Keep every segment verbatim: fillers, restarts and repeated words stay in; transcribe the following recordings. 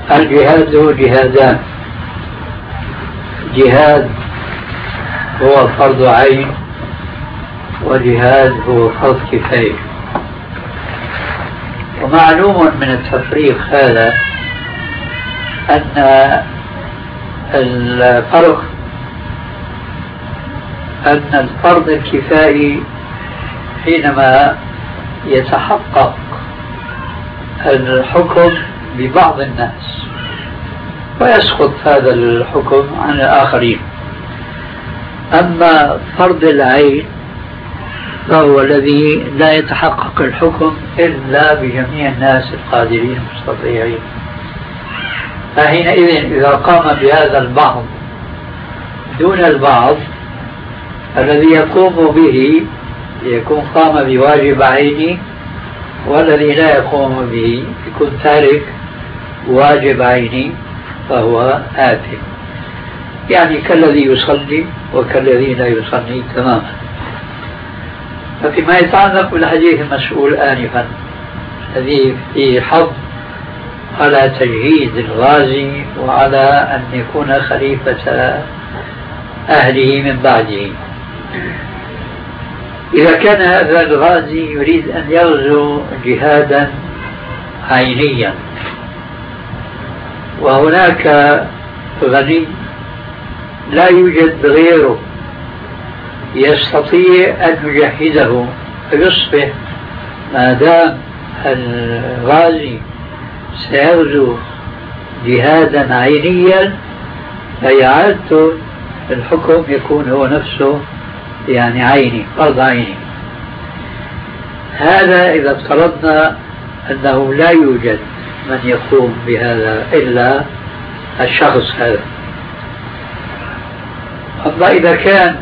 الجهاد له جهادان. جهاد هو فرض عين، وجهاد هو فرض كفاية. ومعلوم من التفريق هذا أن الفرق أن الفرض الكفائي حينما يتحقق الحكم ببعض الناس ويسقط هذا الحكم عن الآخرين. أما فرض العين فهو الذي لا يتحقق الحكم إلا بجميع الناس القادرين المستطيعين. فحينئذ إذا قام بهذا البعض دون البعض الذي يقوم به يكون قام بواجب عيني، والذي لا يقوم به يكون تارك واجب عيني فهو آثم. يعني كالذي يصلي وكالذي لا يصلي تماما. ففيما يتعلق بالحديث المسؤول آنفا الذي فيه حظ على تجهيز الغازي وعلى أن يكون خليفة أهله من بعده، إذا كان هذا الغازي يريد أن يغزو جهادا عينيا وهناك غني لا يوجد غيره يستطيع أن يجهزه، فيصبح ما دام الغازي سيغزو جهادا عينيا فإعادته الحكم يكون هو نفسه يعني عيني، فرض عيني. هذا إذا افترضنا أنه لا يوجد من يقوم بهذا إلا الشخص هذا. أما إذا كان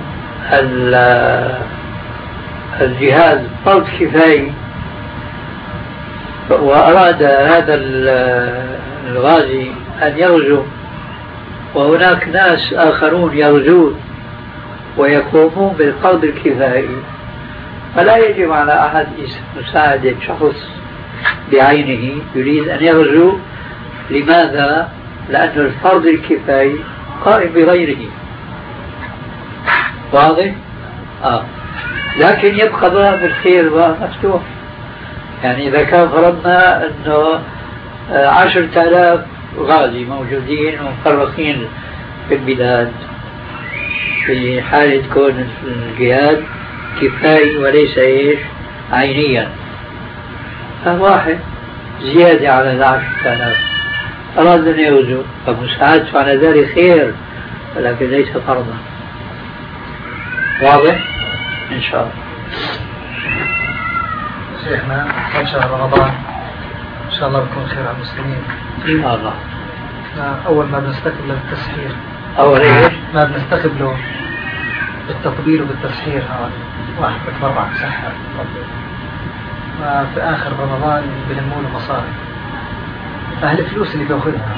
الجهاد فرض كفاية وأراد هذا الغازي أن يغزو وهناك ناس آخرون يغزون ويقومون بالفرض الكفائي، فلا يجب على أحد مساعدة شخص بعينه يريد أن يغزو. لماذا؟ لأن الفرض الكفائي قائم بغيره. واضح؟ آه. لكن يبقى باب الخير مفتوح. يعني إذا كان فرضنا أنه عشرة آلاف غازي موجودين ومفرقين في البلاد في حالة كون الجهاد كفاية وليس إيش عينيا، فواحد زيادة على العشرة آلاف أراد أن يغزو فمساعدته على ذلك خير ولكن ليس فرضا. واضح؟ إن شاء الله. شيخنا إن شاء الله رمضان إن شاء الله بكون خير على المسلمين إن شاء الله. أول ما بنستقبله بالتسحير، أول إيش؟ ما بنستقبله بالتطبيل وبالتسحير هذا واحد بتبرع بسحر، وفي آخر رمضان بلمونه مصاري. فهل الفلوس اللي بياخذها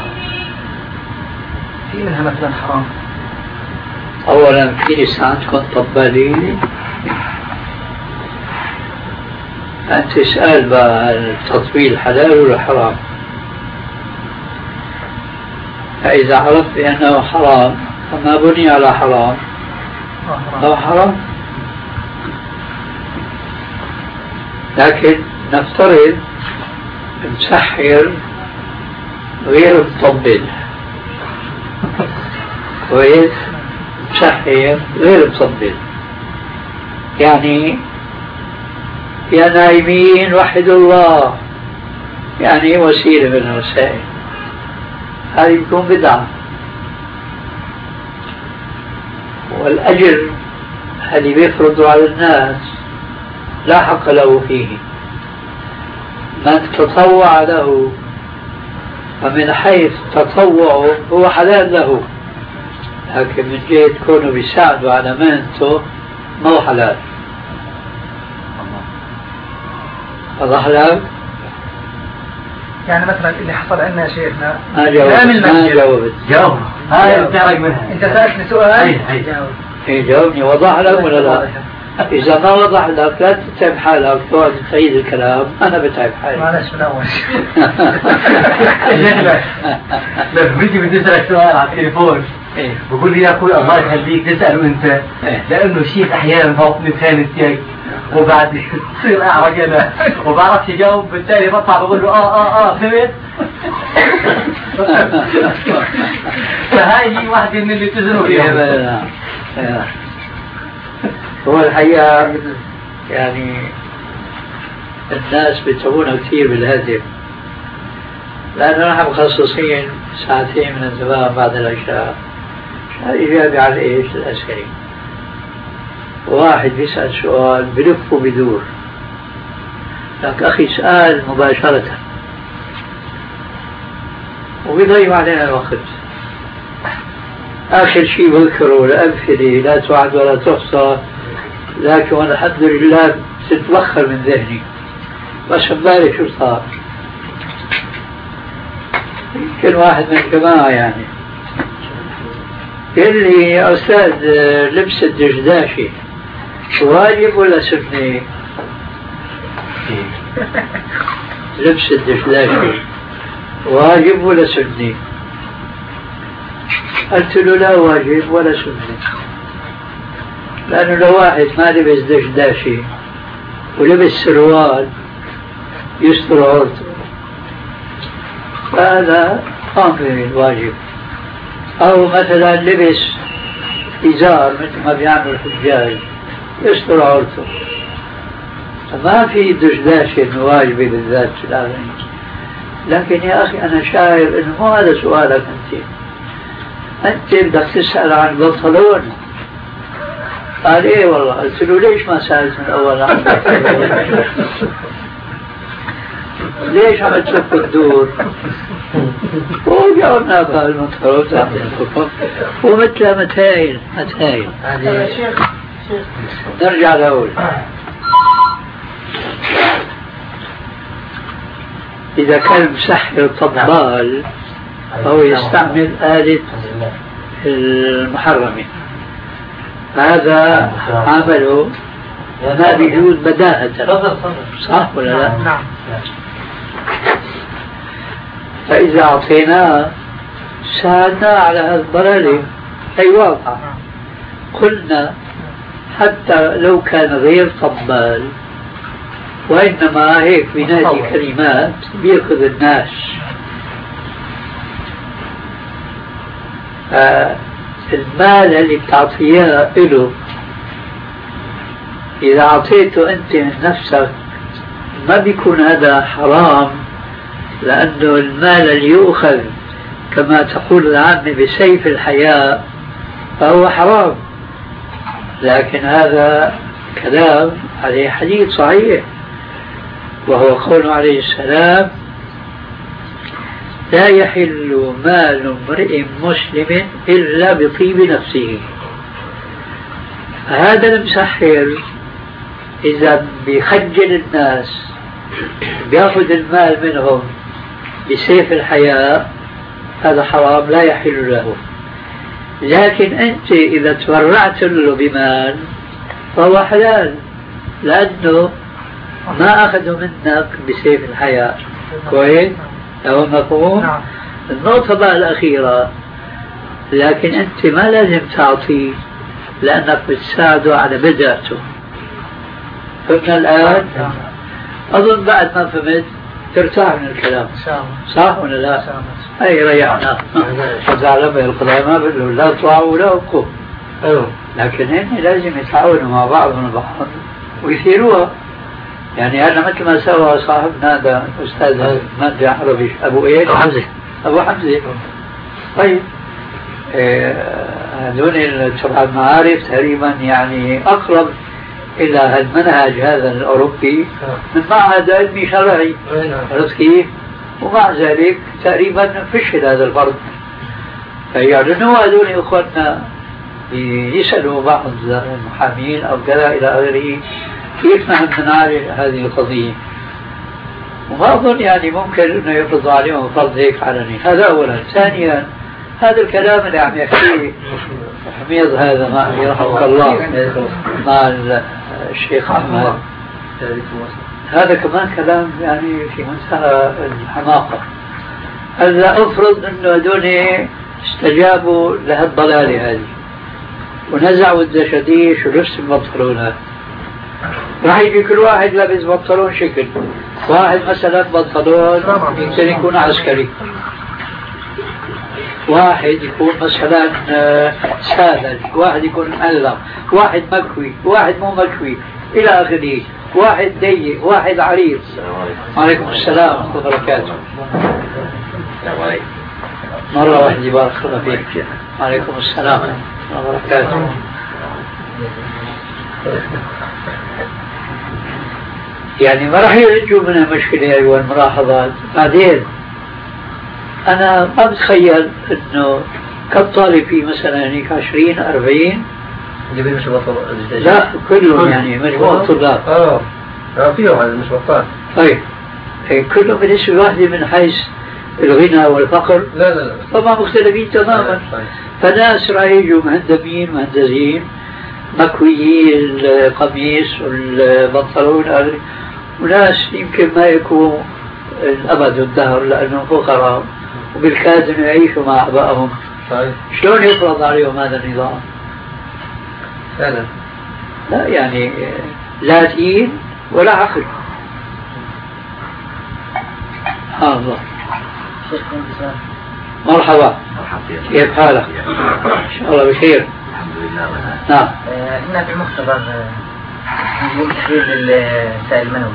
في منها مثلا حرام؟ أولا في لسه عندكم طبالين أنت تسأل بقى التطبيل حلال ولا حرام؟ فإذا عرفت بأنه حرام فما بني على حرام فهو حرام. لكن نفترض مسحر غير مطبل كويس، مسحر غير مطبل، يعني يا نايمين وحدوا الله، يعني وسيلة من الوسائل، هذه يكون بدعة. والأجر الذي بيفرض على الناس لا حق له فيه، من تطوع له فمن حيث تطوعه هو حلال له، لكن من جهة كونه بيساعدوا على مهنته ما هو حلال. واضح لك؟ يعني مثلا اللي حصل عندنا يا شيخنا ما جاوبت ما جاوبت جاوب هاي بتعرف منها. انت سألتني سؤال هاي هاي جاوب ايه جاوبني. وضح لك ولا لا؟ إذا ما وضح لك لا تتعب حالك تقعد تعيد الكلام، أنا بتعب حالي. معلش من أول. لما بيجي بدي أسألك سؤال على التليفون بقول لي يا أخوي الله يخليك تسأله أنت، لأنه شيء أحيانا فوقني خانتك وبعد تصير أعرج أنا وبعرفش يجاوب، بالتالي بطلع بقول له آه آه آه فهمت؟ فهاي هي واحدة من اللي تزنوا فيها. هو الحقيقة يعني الناس بيتعبونا كثير بالهدف، لأنه نحن مخصصين ساعتين من الزمان بعد العشاء إجابة على إيش؟ الأسئلة. واحد بيسأل سؤال بلف وبدور، لك أخي سأل مباشرة وبيضيع علينا الوقت. آخر شيء بذكره الأمثلة لا تعد ولا تحصى، لكن والحمد لله تتبخر من ذهني، بس امبارح شو صار؟ يمكن واحد من الجماعة يعني قال لي يا أستاذ لبس الدشداشي واجب ولا سنة؟ لبس الدشداشي واجب ولا سنة؟ قلت له لا واجب ولا سنة، لأنه لو واحد ما لبس دشداشي ولبس سروال يستر عورته فهذا قام بالواجب، أو مثلا لبس إزار مثل ما بيعمل الحجاج يستر عورته، ما في دشداشي إنه واجبي بالذات في الآخرين. لكن يا أخي أنا شاعر إنه مو هذا سؤالك أنت، أنت بدك تسأل عن البنطلون. قال إيه والله. قلت له ليش ما سألت من أول عن ليش عم تلف الدور؟ وجاوبنا بهالمنطلون ومثل متايل متايل. نرجع لأول. إذا كان مسحر طبال فهو يستعمل آلة المحرمة، هذا عمله ما بيجوز بداهة، صح ولا لا؟ نعم. فإذا أعطيناه ساعدناه على هذا الضلال. أي واقع قلنا حتى لو كان غير طبال وإنما هيك بنادي كلمات بيأخذ الناس. المال اللي بتعطيه له إذا أعطيته أنت من نفسك ما بيكون هذا حرام، لأنه المال اللي يؤخذ كما تقول العامة بسيف الحياة فهو حرام. لكن هذا كلام عليه حديث صحيح، وهو قوله عليه السلام لا يحل مال امرئ مسلم إلا بطيب نفسه. هذا المسحر إذا بيخجل الناس بياخذ المال منهم بسيف الحياة هذا حرام لا يحل له. لكن أنت إذا تبرعت له بمال فهو حلال، لأنه ما أخذوا منك بسيف الحياة. كويس؟ هو مفهوم؟ النقطة بقى الأخيرة، لكن أنت ما لازم تعطيه لأنك بتساعده على بدايته. فهمنا الآن؟ أظن بعد ما فهمت ترتاح من الكلام، صح ولا لا؟ أي ريحنا. إذا علم القضاء ما بقول له لا طلعوا ولا أبقوا، لكن هن لازم يتعاونوا مع بعضهم البعض ويثيروها. يعني هذا مثل ما سوى صاحبنا هذا أستاذ مادة عربي أبو إيه؟ أبو حمزة. أبو حمزة. طيب هذول تبع المعارف تقريبا يعني أقرب إلى المنهج هذا الأوروبي من معهد علمي شرعي، عرفت كيف؟ ومع ذلك تقريبا فشل هذا الفرد. فيعلنوا هذول إخواننا يسألوا بعض المحامين أو كذا إلى آخره كيف نحن نعالج هذه القضية، وما أظن يعني ممكن أنه يفرض عليهم فرض هيك علني. هذا أولا. ثانيا هذا الكلام اللي عم يحكيه حميد هذا ما يرحمك الله مع الشيخ أحمد هذا كمان كلام يعني في منتهى الحماقة. هلا افرض انه هذول استجابوا لهالضلالة هذه ونزعوا الدشاديش ولبس البنطلونات، راح يجي كل واحد لابس بنطلون شكل، واحد مثلا بنطلون يمكن يكون عسكري، واحد يكون مثلا ساذج، واحد يكون معلق، واحد مكوي، واحد مو مكوي الى اخره، واحد ضيق، واحد عريض. وعليكم السلام ورحمة الله وبركاته. مرة واحدة بارك الله فيك. وعليكم السلام ورحمة الله وبركاته. يعني ما راح ينجوا منها مشكلة أيها الملاحظات. بعدين أنا ما بتخيل إنه كم طالب فيه مثلا هيك عشرين أربعين لا كلهم يعني مجموعة طلاب. اه اه فيهم هذا مش بطال. طيب كلهم بالنسبة واحدة من حيث الغنى والفقر لا لا لا طبعا مختلفين تماما. فناس راح يجوا مهندمين مهندزين مكويي القميص والبنطلون، وناس يمكن ما يكونوا الأبد والدهر لأنهم فقراء وبالكاد أن يعيشوا مع أبائهم. شلون يفرض عليهم هذا النظام؟ فعلا لا يعني لا دين ولا عقل. سبحان الله. مرحبا، كيف حالك؟ إن شاء الله بخير. الحمد لله. نعم. هنا في المختبر نقوم بتحليل السائل المنوي.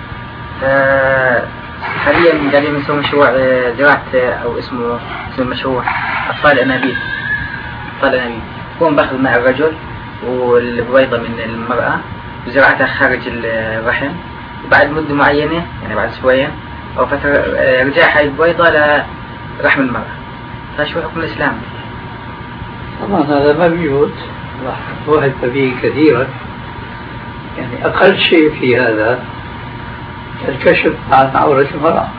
حاليا قاعدين نسوي مشروع زراعة أو اسمه اسم المشروع أطفال أنابيب. أطفال أنابيب. هو باخذ مع الرجل والبويضة من المرأة وزراعتها خارج الرحم، وبعد مدة معينة يعني بعد أسبوعين أو فترة رجع هاي البويضة لرحم المرأة. فشو حكم الإسلام؟ طبعا هذا ما بيجوز، راح واحد به كثيرا. يعني أقل شيء في هذا الكشف عن عورة المرأة.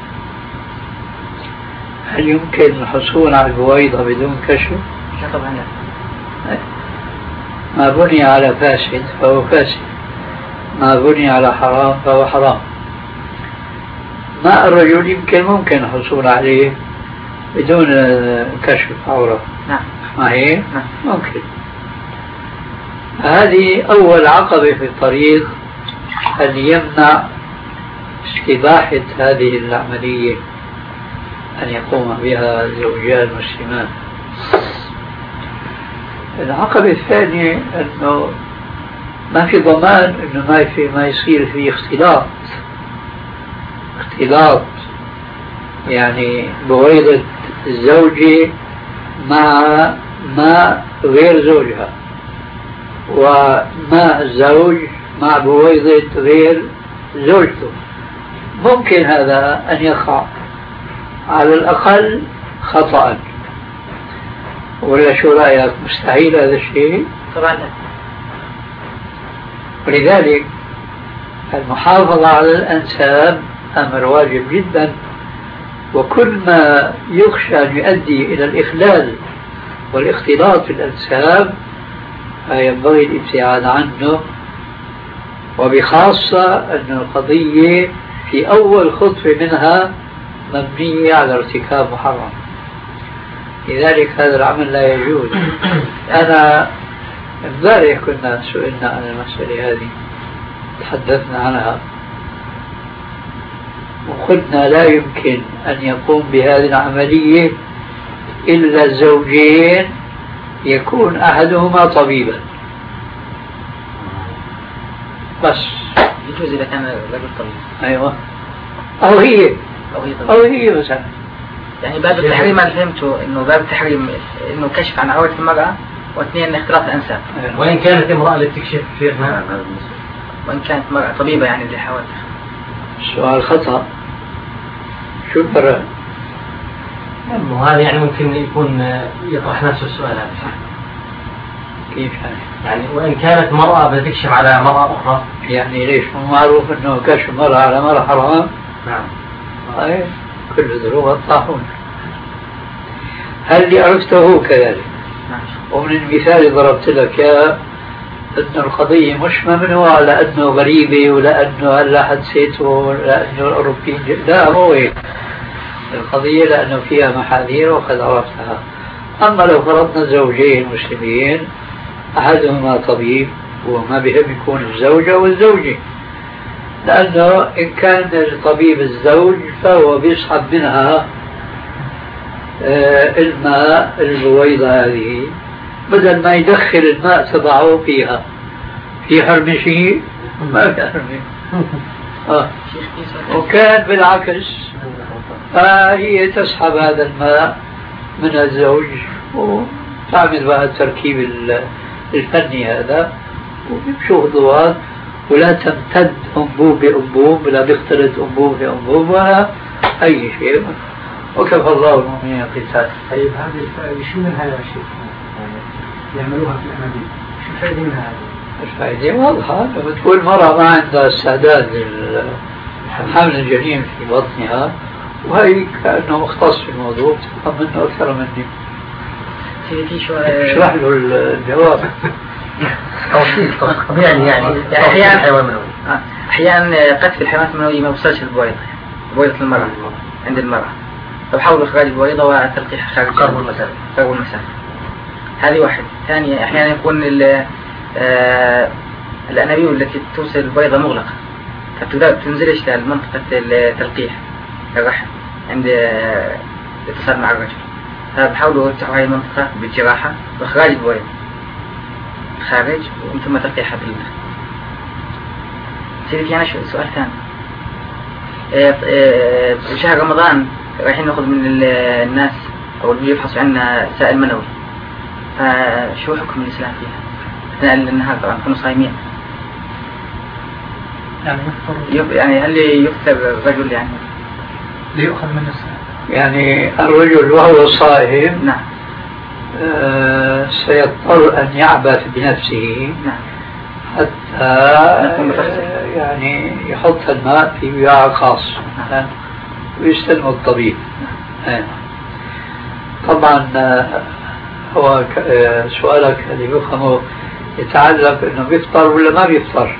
هل يمكن الحصول على البويضة بدون كشف؟ لا طبعا لا. ما بني على فاسد فهو فاسد، ما بني على حرام فهو حرام. ماء الرجل يمكن ممكن الحصول عليه بدون كشف عورة. نعم. ما هي؟ نعم. ممكن. هذه أول عقبة في الطريق أن يمنع استباحة هذه العملية أن يقوم بها الزوجان المسلمان. العقبة الثانية أنه ما في ضمان أنه ما في ما يصير في اختلاط اختلاط يعني بويضة الزوجة مع ماء غير زوجها، وماء الزوج مع بويضة غير زوجته. ممكن هذا أن يقع على الأقل خطأ، ولا شو رأيك؟ مستحيل هذا الشيء؟ طبعا لا. ولذلك المحافظة على الأنساب أمر واجب جدا، وكل ما يخشى أن يؤدي إلى الإخلال والاختلاط في الأنساب ينبغي الابتعاد عنه، وبخاصة أن القضية في أول خطوة منها مبنية على ارتكاب محرم. لذلك هذا العمل لا يجوز. أنا امبارح كنا سئلنا عن المسألة هذه، تحدثنا عنها وقلنا لا يمكن أن يقوم بهذه العملية إلا الزوجين يكون أحدهما طبيبا بس. يجوز إذا كان رجل طبيب. أيوة. أو هي أو هي طبيب. أو هي مثلا. يعني باب التحريم أنا فهمته إنه باب التحريم إنه كشف عن عورة المرأة، واثنين اختلاط الأنساب. أيوة. وإن كانت امرأة اللي بتكشف فيها، وإن كانت مرأة طبيبة يعني اللي حاولت. السؤال خطأ. شو الفرق؟ وهذا يعني ممكن يكون يطرح نفس السؤال هذا. كيف يعني؟ يعني وإن كانت مرأة بتكشف على مرأة أخرى، يعني ليش مو معروف إنه كشف مرة على مرة حرام؟ نعم. أي كل ذنوب الطاحون. هل عرفته كذلك؟ نعم. ومن المثال اللي ضربت لك يا أن القضية مش ممنوعة لأنه غريبة ولأنه هلا حدثته ولأنه الأوروبيين، لا مو هيك. القضية لأنه فيها محاذير وقد عرفتها. أما لو فرضنا زوجين مسلمين أحدهما طبيب وما بهم يكون الزوجة والزوجة، لأنه إن كان الطبيب الزوج فهو بيسحب منها آه الماء البويضة هذه، بدل ما يدخل الماء تبعه فيها. في حرم شيء؟ ما في حرم. آه. وكان بالعكس فهي تسحب هذا الماء من الزوج وتعمل بقى التركيب الفني هذا وبيمشوا خطوات، ولا تمتد أنبوب بأنبوب ولا بيختلط أنبوب بأنبوب ولا أي شيء. وكفى الله المؤمنين القتال. طيب هذه الفائدة شو منها يا شيخ؟ يعملوها في الأنابيب، شو الفائدة منها هذه؟ الفائدة واضحة، لما تقول مرة ما عندها استعداد لحمل الجنين في بطنها وهي كأنه مختص في الموضوع تفهم منه أكثر مني. اشرح له الجواب. طبيعي يعني يعني أحيانا أحيانا قتل الحيوانات المنوية ما يوصلش للبويضة، بويضة المرأة عند المرأة، فبحاولوا إخراج البويضة وتلقيح خارج قرب المسافة. قرب المسافة. هذه واحد. ثانية أحيانا يكون الأنابيب التي توصل البويضة مغلقة، فتنزلش لمنطقة التلقيح الرحم عند الاتصال مع الرجل، فبحاولوا يفتحوا هذه المنطقة بالجراحة وإخراج البويضة خارج ومن ثم تلقيحها بالداخل. سيدي في أنا سؤال ثاني. شهر رمضان رايحين نأخذ من الناس أو اللي يفحصوا عنا سائل منوي، فشو حكم الإسلام فيها؟ أثناء النهار طبعا كانوا صايمين. يعني يف... يعني هل يفتر الرجل يعني ليؤخذ من السائل؟ يعني الرجل وهو صائم نعم آه سيضطر أن يعبث بنفسه نعم حتى آه يعني يحط الماء في وعاء خاص نعم. ويستلم الطبيب نعم. طبعا آه هو آه سؤالك اللي بيفهمه يتعلق انه بيفطر ولا ما بيفطر.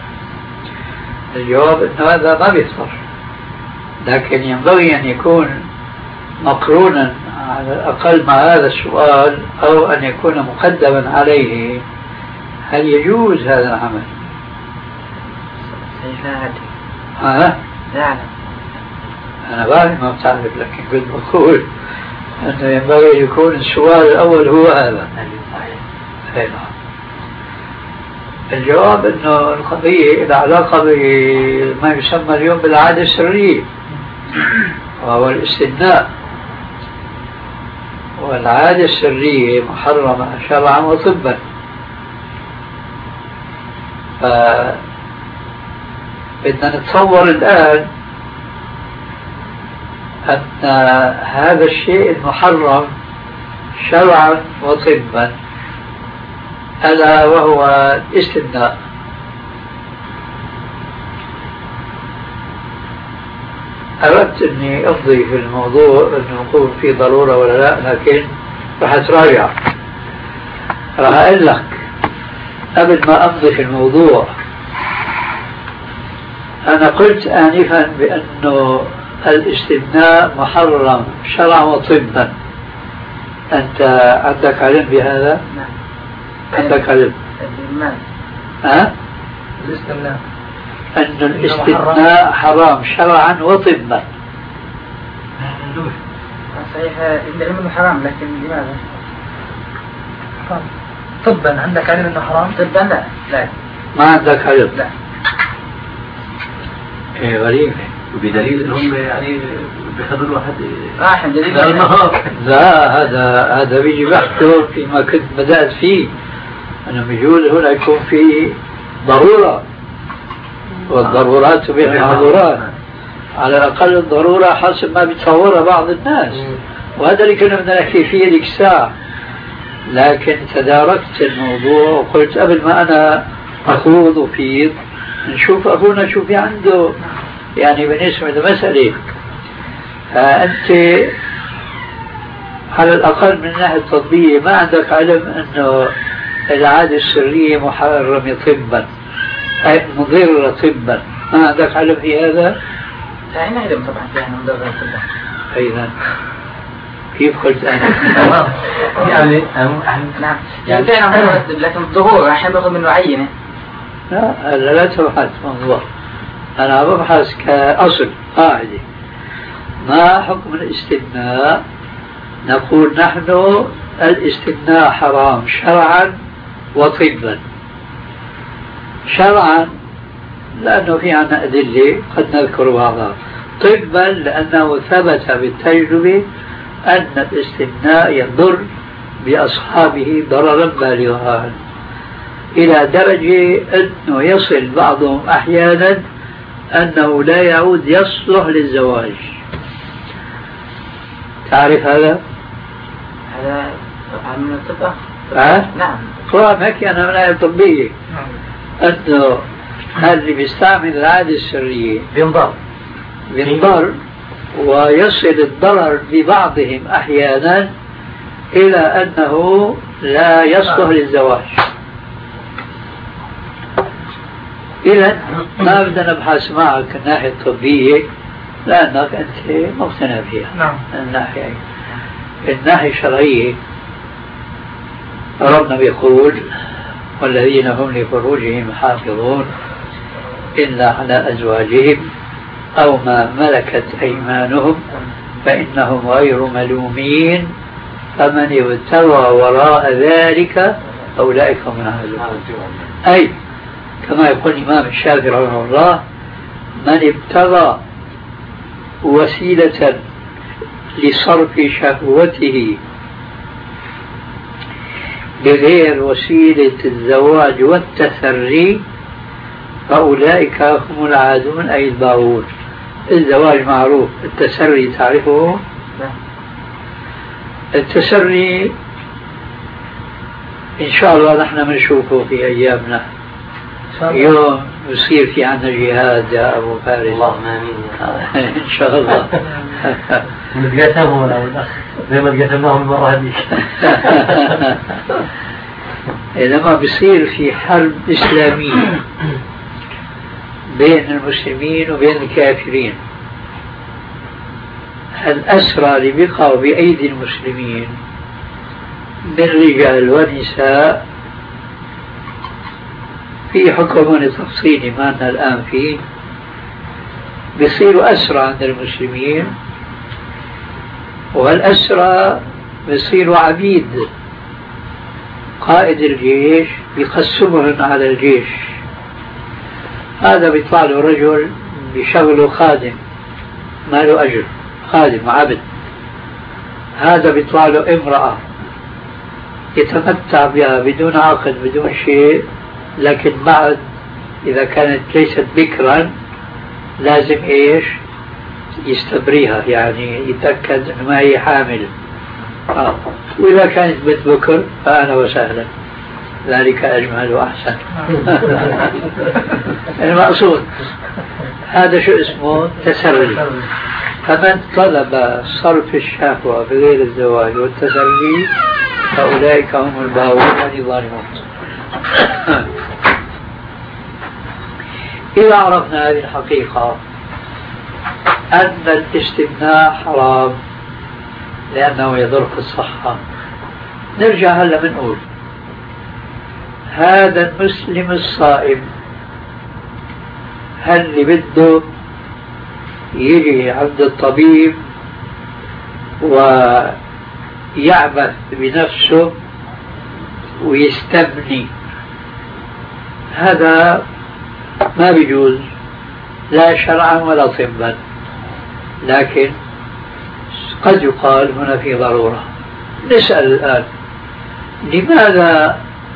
الجواب انه هذا ما بيفطر، لكن ينبغي ان يكون مقرونا على الأقل مع هذا السؤال أو أن يكون مقدما عليه هل يجوز هذا العمل؟ لا أعلم. ها؟ لا أعلم. أنا بعرف ما بتعرف، لكن كنت بقول أنه ينبغي يكون السؤال الأول هو هذا. أيوة. الجواب أنه القضية لها علاقة بما يسمى اليوم بالعادة السرية وهو الاستثناء، والعادة السرية محرمة شرعا وطبا. فبدنا نتصور الآن أن هذا الشيء المحرم شرعا وطبا ألا وهو الاستثناء. أردت أني أفضي في الموضوع أنه يكون في ضرورة ولا لا، لكن راح أتراجع. راح أقول لك قبل ما أفضي في الموضوع، أنا قلت آنفا بأنه الاستثناء محرم شرعا وطبا. أنت عندك علم بهذا؟ نعم. عندك علم؟ نعم. ها؟ الاستثناء أن الاستثناء حرام شرعا وطبا. صحيح العلم انه حرام، لكن لماذا؟ حرام طبا. عندك علم انه حرام؟ طبا لا. لا ما عندك علم؟ لا. ايه غريب. وبدليل انهم يعني بيخلوا واحد راح دليل لا هذا هذا بيجي بحثه فيما كنت بدأت فيه. أنا بيقول هنا يكون في ضرورة، والضرورات تبيح المحظورات. على الأقل الضرورة حسب ما بيتصورها بعض الناس، وهذا اللي كنا بدنا نحكي فيه ذيك الساعة. لكن تداركت الموضوع وقلت قبل ما أنا أخوض وفيض نشوف أخونا شو في عنده يعني بالنسبة للمسألة. فأنت على الأقل من الناحية التطبيقية ما عندك علم أنه العادة السرية محرمة طبا، أي مضرة طبا. ما عندك علم في هذا؟ يعني نعلم طبعا يعني مضرة طبا. أيضا كيف قلت أنا؟ يعني نعم يعني فعلا، لكن الظهور أحيانا باخذ منه عينة. لا هلا لا تبحث موضوع، أنا ببحث كأصل قاعدة. ما حكم الاستثناء؟ نقول نحن الاستثناء حرام شرعا وطبا. شرعا لأنه في عنا أدلة قد نذكر بعضها، طبا لأنه ثبت بالتجربة أن الاستثناء يضر بأصحابه ضررا بالغا، إلى درجة أنه يصل بعضهم أحيانا أنه لا يعود يصلح للزواج. تعرف هذا؟ هذا من الطب. أه؟ نعم. قرآن هيك أنا من آية طبية. أنه اللي بيستعمل العادة السرية بينضر بينضر ويصل الضرر ببعضهم أحيانا إلى أنه لا يصلح للزواج. إذا ما بدنا نبحث معك الناحية الطبية لأنك أنت مقتنع فيها. نعم. الناحية الناحية الشرعية ربنا بيقول والذين هم لفروجهم حافظون إلا على أزواجهم أو ما ملكت أيمانهم فإنهم غير ملومين فمن ابتغى وراء ذلك أولئك هم العادون. أي كما يقول الإمام الشافعي رحمه الله: من ابتغى وسيلة لصرف شهوته بغير وسيلة الزواج والتسري فأولئك هم العادون أي الباغون. الزواج معروف، التسري تعرفه؟ التسري إن شاء الله نحن بنشوفه في أيامنا. يوم يصير في عنا جهاد يا أبو فارس. اللهم آمين. إن شاء الله. نتقاسمهم أنا والأخ زي ما تقاسمناهم المرة هذيك. لما بيصير في حرب إسلامية بين المسلمين وبين الكافرين، الأسرى اللي بيقعوا بأيدي المسلمين من رجال ونساء في حكم تفصيلي ما لنا الآن فيه، بيصيروا أسرى عند المسلمين، والأسرى بيصيروا عبيد. قائد الجيش يقسمهم على الجيش، هذا بيطلع له رجل بشغله خادم ما له أجر، خادم عبد. هذا بيطلع له امرأة يتمتع بها بدون عقد بدون شيء، لكن بعد إذا كانت ليست بكرا لازم إيش يستبريها، يعني يتأكد أنه ما هي حامل. آه. وإذا كانت بنت بكر فأنا وسهلا، ذلك أجمل وأحسن. المقصود هذا شو اسمه تسري. فمن طلب صرف الشهوة بغير الزواج والتسري فأولئك هم الباغون الظالمون. إذا عرفنا هذه الحقيقة أن الاستثناء حرام لأنه يضر في الصحة، نرجع هلا بنقول هذا المسلم الصائم هل اللي بده يجي عند الطبيب ويعبث بنفسه ويستبني، هذا ما بيجوز لا شرعا ولا طبا. لكن قد يقال هنا في ضرورة. نسأل الآن لماذا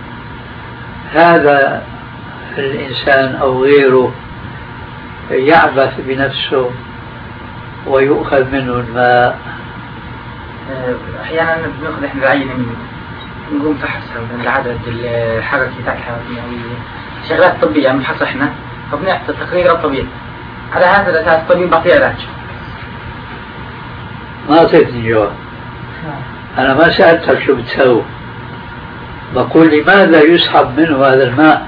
هذا الإنسان أو غيره يعبث بنفسه ويؤخذ منه الماء؟ أحيانا بنأخذ إحنا العينة منه نقوم فحصها من العدد الحركي تاع الحيوانات المنوية، شغلات طبية بنفحص إحنا فبنعطي تقرير الطبيب، على هذا الأساس الطبيب بعطيه علاج. ما أعطيتني جواب. أنا ما سألتك شو بتسوي، بقول لماذا يسحب منه هذا الماء؟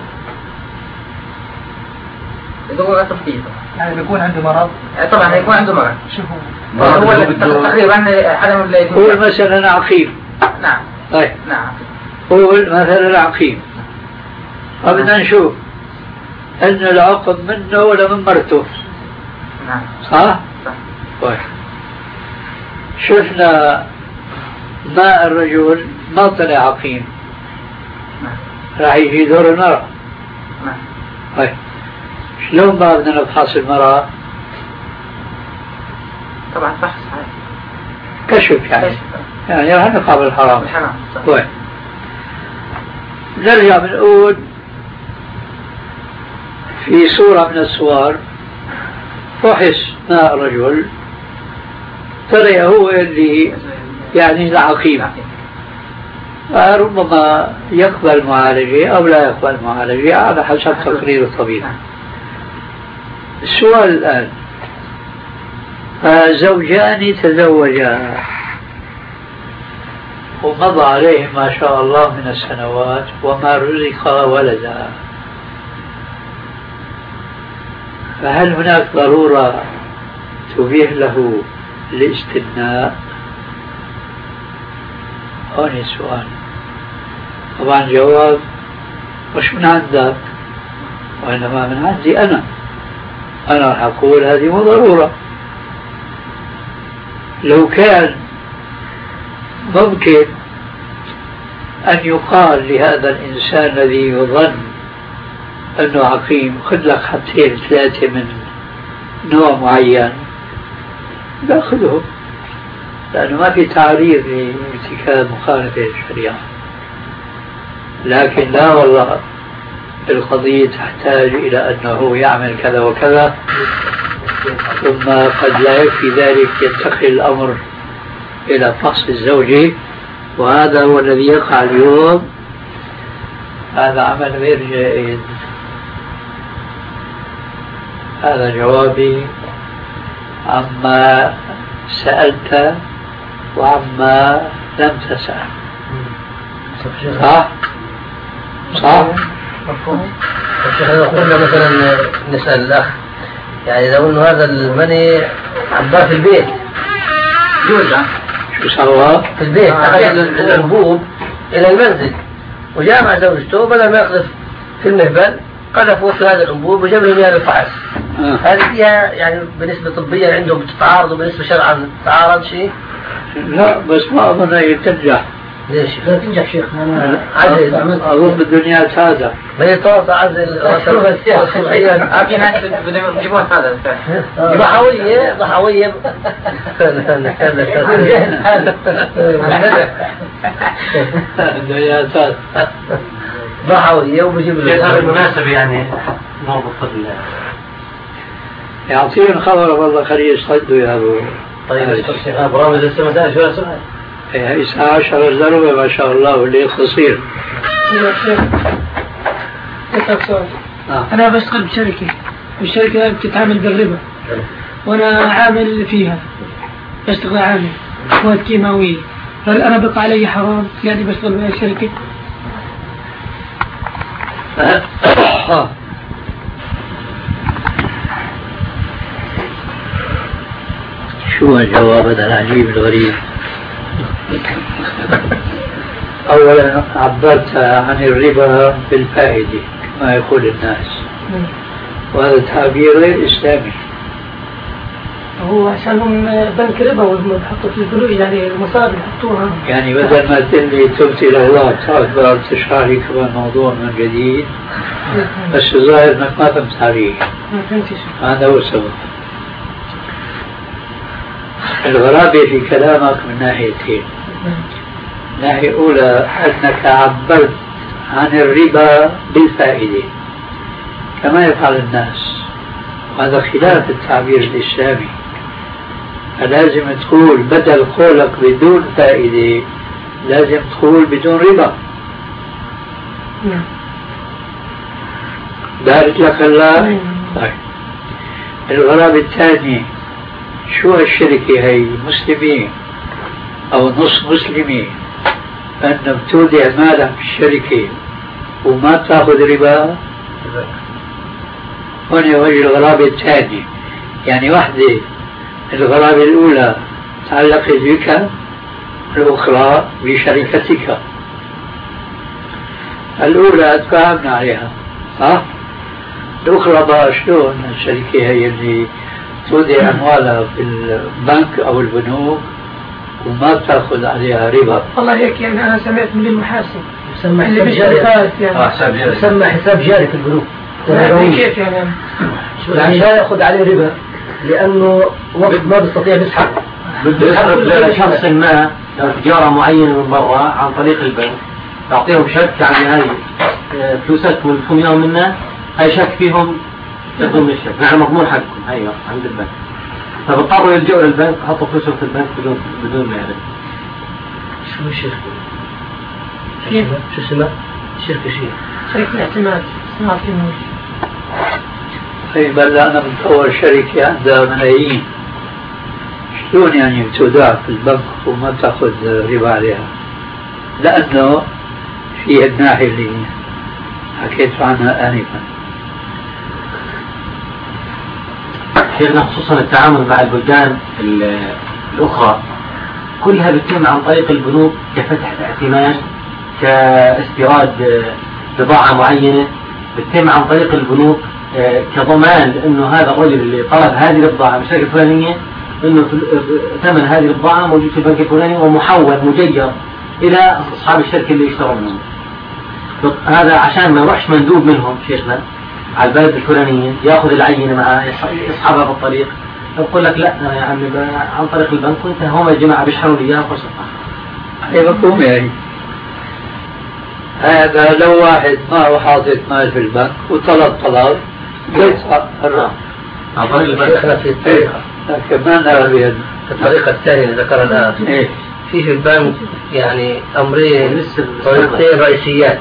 ضرورة تفكير يعني بيكون عنده مرض. طبعا هيكون عنده مرض. شوفوا هو تقريبا عدم الليل. قول مثلا عقيم. نعم. طيب. نعم. قول مثلا عقيم. فبدنا نشوف أن العقد منه ولا من مرته. نعم. صح؟ صح. طيب. شفنا ماء الرجل ما طلع عقيم. نعم. راح يجي دور المرأة. نعم. طيب. شلون ما بدنا نفحص المرأة؟ طبعا فحص هاي. كشف يعني. كشف. يعني راح نقع بالحرام. بالحرام. طيب. نرجع بنقول في صورة من الصور فحص ماء الرجل طلع هو اللي يعني العقيم، ربما يقبل معالجة أو لا يقبل معالجة على حسب تقرير الطبيب. السؤال الآن، زوجان تزوجا ومضى عليهم ما شاء الله من السنوات وما رزق ولدا، فهل هناك ضرورة تبيح له الاستثناء؟ هون السؤال. طبعا جواب مش من عندك وإنما من عندي أنا. أنا راح أقول هذه مو ضرورة. لو كان ممكن أن يقال لهذا الإنسان الذي يظن أنه عقيم خذ لك حبتين ثلاثة من نوع معين، لا خذهم، لأنه ما في تعريض لارتكاب مخالفة للشريعة. لكن لا والله القضية تحتاج إلى أنه يعمل كذا وكذا، ثم قد لا يكفي ذلك ينتقل الأمر إلى فحص الزوجة، وهذا هو الذي يقع اليوم. هذا عمل غير جائز. هذا جوابي عما سألت وعما لم تسأل. صح؟ صح؟ مفهوم. لو قلنا مثلا نسأل الأخ، يعني لو أنه هذا المني عباه في البيت جوزة شو سوى؟ في البيت أخذ الأنبوب إلى المنزل وجاء مع زوجته، بدل ما يقذف في المهبل قذف وسط هذا الأنبوب وجاب له إياه للفحص. آه. هذه فيها يعني بالنسبة طبيا عندهم بتتعارض، وبالنسبة شرعا تتعارض شيء؟ لا بس ما أظن هي تنجح. ليش؟ لا تنجح شيخ. أنا عزل أظن بالدنيا هذا ما يتوقع عزل صحيا. أكيد ناس بدهم يجيبون هذا ضحوية ضحوية الدنيا هذا ضحوية وبجيب له هذا المناسب يعني نربط فضل يعطيهم خبر والله خليه يصدوا يا أبو. طيب برامج السمسات شو اسمها؟ هي الساعة عشرة ضربة ما شاء الله والليل قصير. آه. أنا بشتغل بشركة، الشركة بتتعامل بالربا وأنا عامل فيها، بشتغل عامل مواد كيماوية، هل أنا بقى علي حرام يعني بشتغل بهاي الشركة؟ شو الجواب هذا العجيب الغريب؟ أولا عبرت عن الربا بالفائدة كما يقول الناس، وهذا تعبير غير إسلامي. هو عشانهم بنك ربا ويحطوا في الفلوس يعني المصاري يحطوها، يعني بدل ما تقلي تبتي الأولاد تعرف تشرح لي كمان موضوع من جديد، بس الظاهر انك ما فهمت عليه. هذا هو السبب. الغرابة في كلامك من ناحيتين. ناحية أولى أنك عبرت عن الربا بالفائدة كما يفعل الناس، وهذا خلاف التعبير الإسلامي. فلازم تقول بدل قولك بدون فائدة لازم تقول بدون ربا. بارك لك الله. طيب الغرابة الثانية، شو هالشركة هي؟ مسلمين أو نص مسلمين أن بتودع مالك في الشركة وما تاخذ ربا، هنا وجه الغرابة الثانية. يعني واحدة الغرابة الأولى تعلقت بك، الأخرى بشركتك. الأولى تفاهمنا عليها صح؟ الأخرى بقى شلون الشركة هي اللي تودع أموالها في البنك أو البنوك وما تأخذ عليها ربا. والله هيك يعني أنا سمعت من المحاسب يسمى اللي حساب جاري، يعني يسمى حساب جاري في البنوك. كيف يعني؟ يعني لا يأخذ عليه ربا لأنه وقت ما بيستطيع يسحب، بده يصرف لشخص ما تجارة معينة من برا عن طريق البنك، تعطيهم شك يعني هاي فلوسك ملكم يوم منا، هاي شك فيهم ضمن الشك، نحن مضمون حقكم ايوه عند البنك، فبضطروا يلجؤوا للبنك يحطوا فلوسهم في البنك بدون بدون ما يعرف. شو الشركة؟ كيف؟ شو اسمها؟ شركة شيء؟ شركة الاعتماد صناعة النور. طيب بل أنا بتصور شركة عندها ملايين، شلون يعني بتودع في البنك وما تأخذ ربا عليها؟ لأنه في الناحية اللي حكيت عنها آنفا. شيخنا خصوصا التعامل مع البلدان الأخرى كلها بتتم عن طريق البنوك كفتح ائتمان، كاستيراد بضاعة معينة بتتم عن طريق البنوك، كضمان لأنه هذا الرجل اللي طلب هذه البضاعة من الشركة الفلانية إنه ثمن هذه البضاعة موجود في البنك الفلاني ومحول مجير إلى أصحاب الشركة اللي يشتروا منهم. هذا عشان ما يروحش مندوب منهم شيخنا على البلد الفلانية يأخذ العينة معاه يسحبها بالطريق، يقول لك لا يا عمي عن طريق البنك وانت هم الجماعة بيشحنوا لي إياها وقصتها. أي مفهوم يعني. هذا لو واحد ما هو حاطط مال في البنك وطلب طلب يدفع الرقم عن طريق البنك. في الطريقة كمان نرى بهذا الطريقة الثانية اللي ذكرناها إيه؟ في في البنك يعني أمرين طريقتين رئيسيات،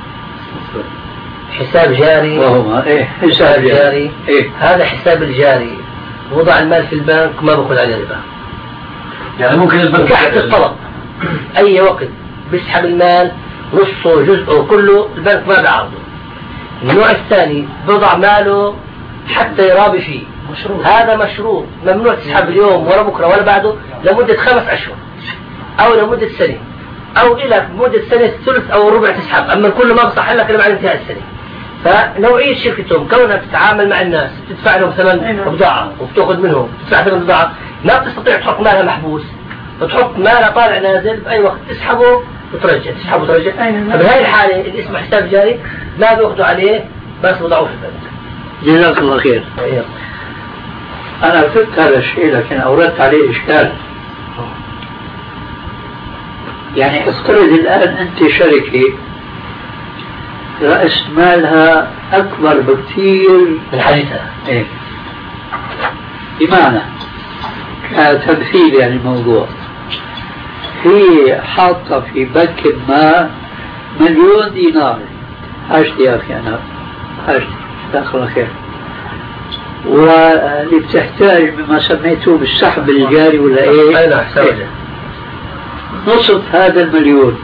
حساب جاري وهما إيه؟ حساب جاري. إيه؟ هذا حساب الجاري وضع المال في البنك ما بأخذ عليه ربا، يعني ممكن البنك تحت الطلب أي وقت بيسحب المال نصه جزءه كله البنك ما بيعرضه. النوع الثاني بضع ماله حتى يرابي فيه، مشروط. هذا مشروط، ممنوع تسحب اليوم ولا بكرة ولا بعده لمدة خمس أشهر أو لمدة سنة أو إلى مدة سنة ثلث أو ربع تسحب، أما كله ما بصح لك إلا بعد انتهاء السنة. فنوعية شركتهم كونها تتعامل مع الناس تدفع لهم ثمن بضاعة وبتأخذ منهم تدفع ثمن بضاعة، ما بتستطيع تحط مالها محبوس، بتحط مالها طالع نازل بأي وقت تسحبه وترجع تسحبه وترجع. فبهذه الحالة اللي اسمه حساب جاري ما بيأخذوا عليه بس بضعوه في البنك. جزاك الله خير. أنا فهمت هذا الشيء لكن أوردت عليه إشكال. يعني افترض الآن أنت شركة رأس مالها أكبر بكثير من حديثها. إيه؟ بمعنى كتمثيل يعني الموضوع، هي حاطة في بنك ما مليون دينار، حاجتي يا أخي أنا حاجتي جزاك الله خير، واللي بتحتاج بما سميته بالسحب الجاري ولا إيه؟ أي نعم حساب نصف هذا المليون،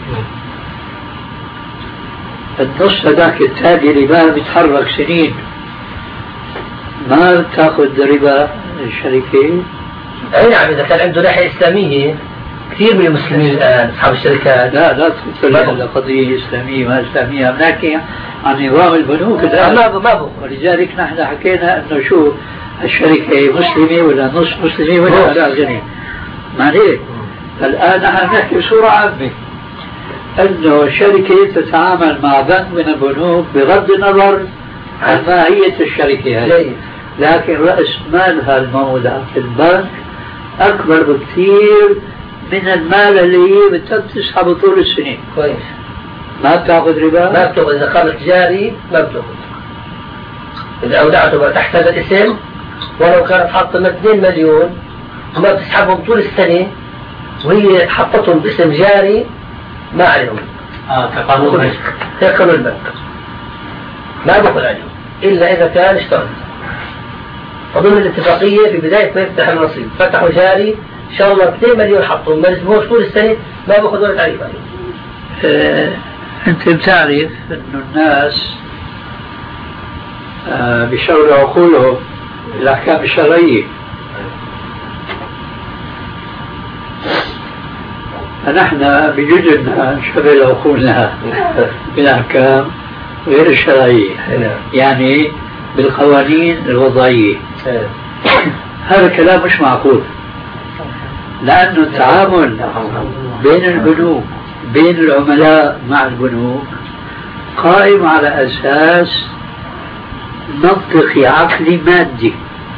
النص هذاك التالي ربا بيتحرك سنين، ما بتاخذ ربا الشركة. أي نعم إذا كان عنده ناحية إسلامية كثير من المسلمين الآن أصحاب الشركات. لا لا تدخل على قضية إسلامية ما إسلامية، بنحكي عن نظام البنوك الآن. ما ما بو. ولذلك نحن حكينا إنه شو الشركة مسلمة ولا نص مسلمة ولا لا غني. معنى الآن نحن نحكي بصورة عامة أنه شركة تتعامل مع بنك من البنوك بغض النظر عن ماهية الشركة هذه، لكن رأس مالها الموضع في البنك أكبر بكثير من المال اللي هي بتسحبه طول السنين. كويس. ما بتاخذ ربا؟ ما بتاخذ، إذا كانت جاري ما بتاخذ. إذا أودعته تحت هذا الاسم ولو كانت حاطة اثنين مليون وما بتسحبهم طول السنة وهي حطتهم باسم جاري ما عليهم. اه كقانون كقانون البنك ما بياخذ عليهم إلا إذا كان اشترط. وضمن الاتفاقية في بداية ما يفتح النصيب فتحوا جاري إن شاء الله اثنين مليون حطوا ما يلزموش طول السنة ما بياخذ ولا تعريف عليهم. آه أنت بتعرف أنه الناس آه بيشغلوا عقولهم الأحكام الشرعية، فنحن بجوزنا نشغل عقولنا بالأحكام غير الشرعية، يعني بالقوانين الوضعية. هذا الكلام مش معقول، لأنه التعامل بين البنوك بين العملاء مع البنوك قائم على أساس منطقي عقلي مادي.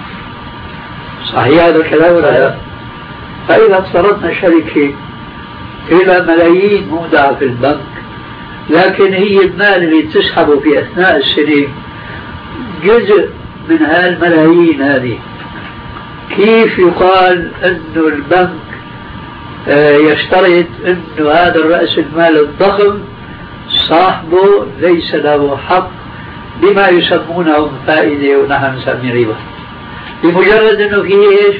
صحيح هذا الكلام ولا لا؟ فإذا افترضنا شركة إلى ملايين مودعة في البنك، لكن هي المال اللي تسحبه في أثناء السنة جزء من هالملايين هذه، كيف يقال أنه البنك يشترط أنه هذا الرأس المال الضخم صاحبه ليس له حق بما يسمونه فائدة ونحن نسميه ربا، بمجرد أنه فيه إيش؟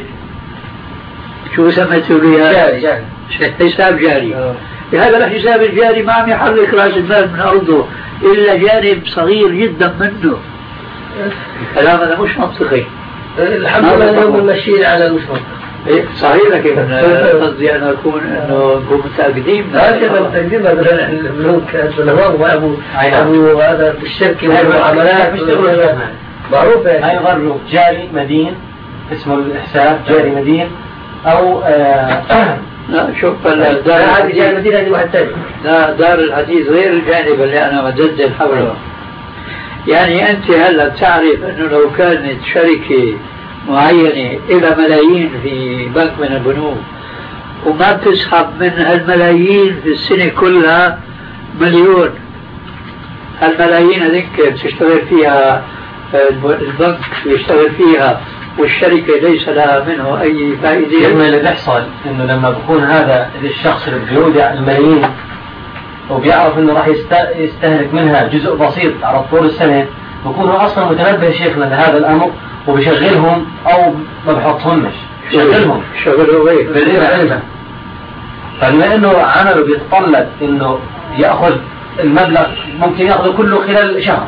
شو سميته لي؟ جاري جاري حساب جاري. بهذا الحساب الجاري ما عم يحرك رأس المال من أرضه إلا جانب صغير جدا منه. الكلام هذا مش منطقي. الحمد لله انهم ماشيين على المش منطقي. صحيح، لكن قصدي أن أكون أنه نكون متأكدين. هكذا متأكدين مثلا البنوك السلمان وأبو أبو هذا الشركة والمعاملات معروفة. هاي غروا جاري مدين، اسمه الحساب جاري مدين أو لا شوف دار الحديث مدينة هذه واحد ثاني. لا دار الحديث غير الجانب اللي أنا مجدد حوله. يعني أنت هلا تعرف أنه لو كانت شركة معينة إلى ملايين في بنك من البنوك وما بتسحب من هالملايين في السنة كلها مليون، هالملايين هذيك بتشتغل فيها البنك يشتغل فيها والشركة ليس لها منه أي فائدة. لما اللي بيحصل إنه لما بكون هذا الشخص اللي بيودع الملايين وبيعرف إنه راح يستهلك منها جزء بسيط على طول السنة، بكونوا أصلا متنبه شيخنا لهذا الأمر وبيشغلهم أو ما بحطهمش، بيشغلهم شغلوا غير بغير علمه. فبما إنه عمله بيتطلب إنه يأخذ المبلغ ممكن يأخذه كله خلال شهر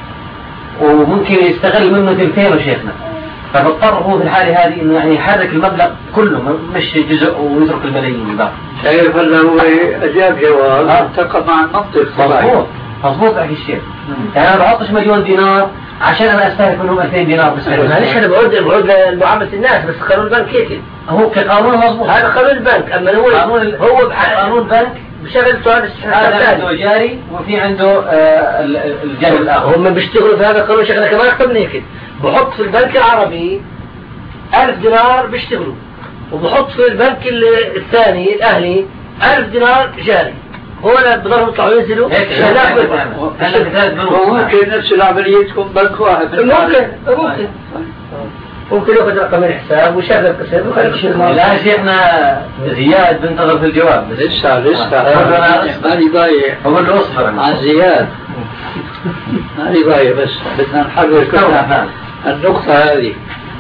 وممكن يستغل منه تلتين شيخنا، فبضطر هو في الحالة هذه إنه يعني يحرك المبلغ كله مش جزء ويترك الملايين بقى. شايف هلا هو أجاب جواب التقى مع المنطق. مضبوط مضبوط أحكي الشيء. يعني أنا بحطش مليون دينار عشان أنا أستهلك منهم ألفين دينار بس. معلش أنا بعود بعود لمعاملة الناس، بس قانون البنك هيك هو كقانون مضبوط. هذا قانون البنك، أما هو قانون هو قانون بنك بشغل سؤال هذا عنده جاري وفي عنده آه الجانب الآخر. هم بيشتغلوا في هذا القانون شغله كمان أكثر من هيك. بحط في البنك العربي ألف دينار بيشتغلوا، وبحط في البنك الثاني الأهلي ألف دينار جاري. هو لا بضرهم يطلعوا ينزلوا. ممكن نفس العملية تكون بنك واحد. ممكن ممكن ممكن ياخذ رقم الحساب ويشغل القسم وخلي. لا شيخنا زياد بنتظر في الجواب. لسه لسه ماني ضايع. هو اللي اصبر عن زياد ماني ضايع، بس بدنا نحرر كلنا النقطة هذه.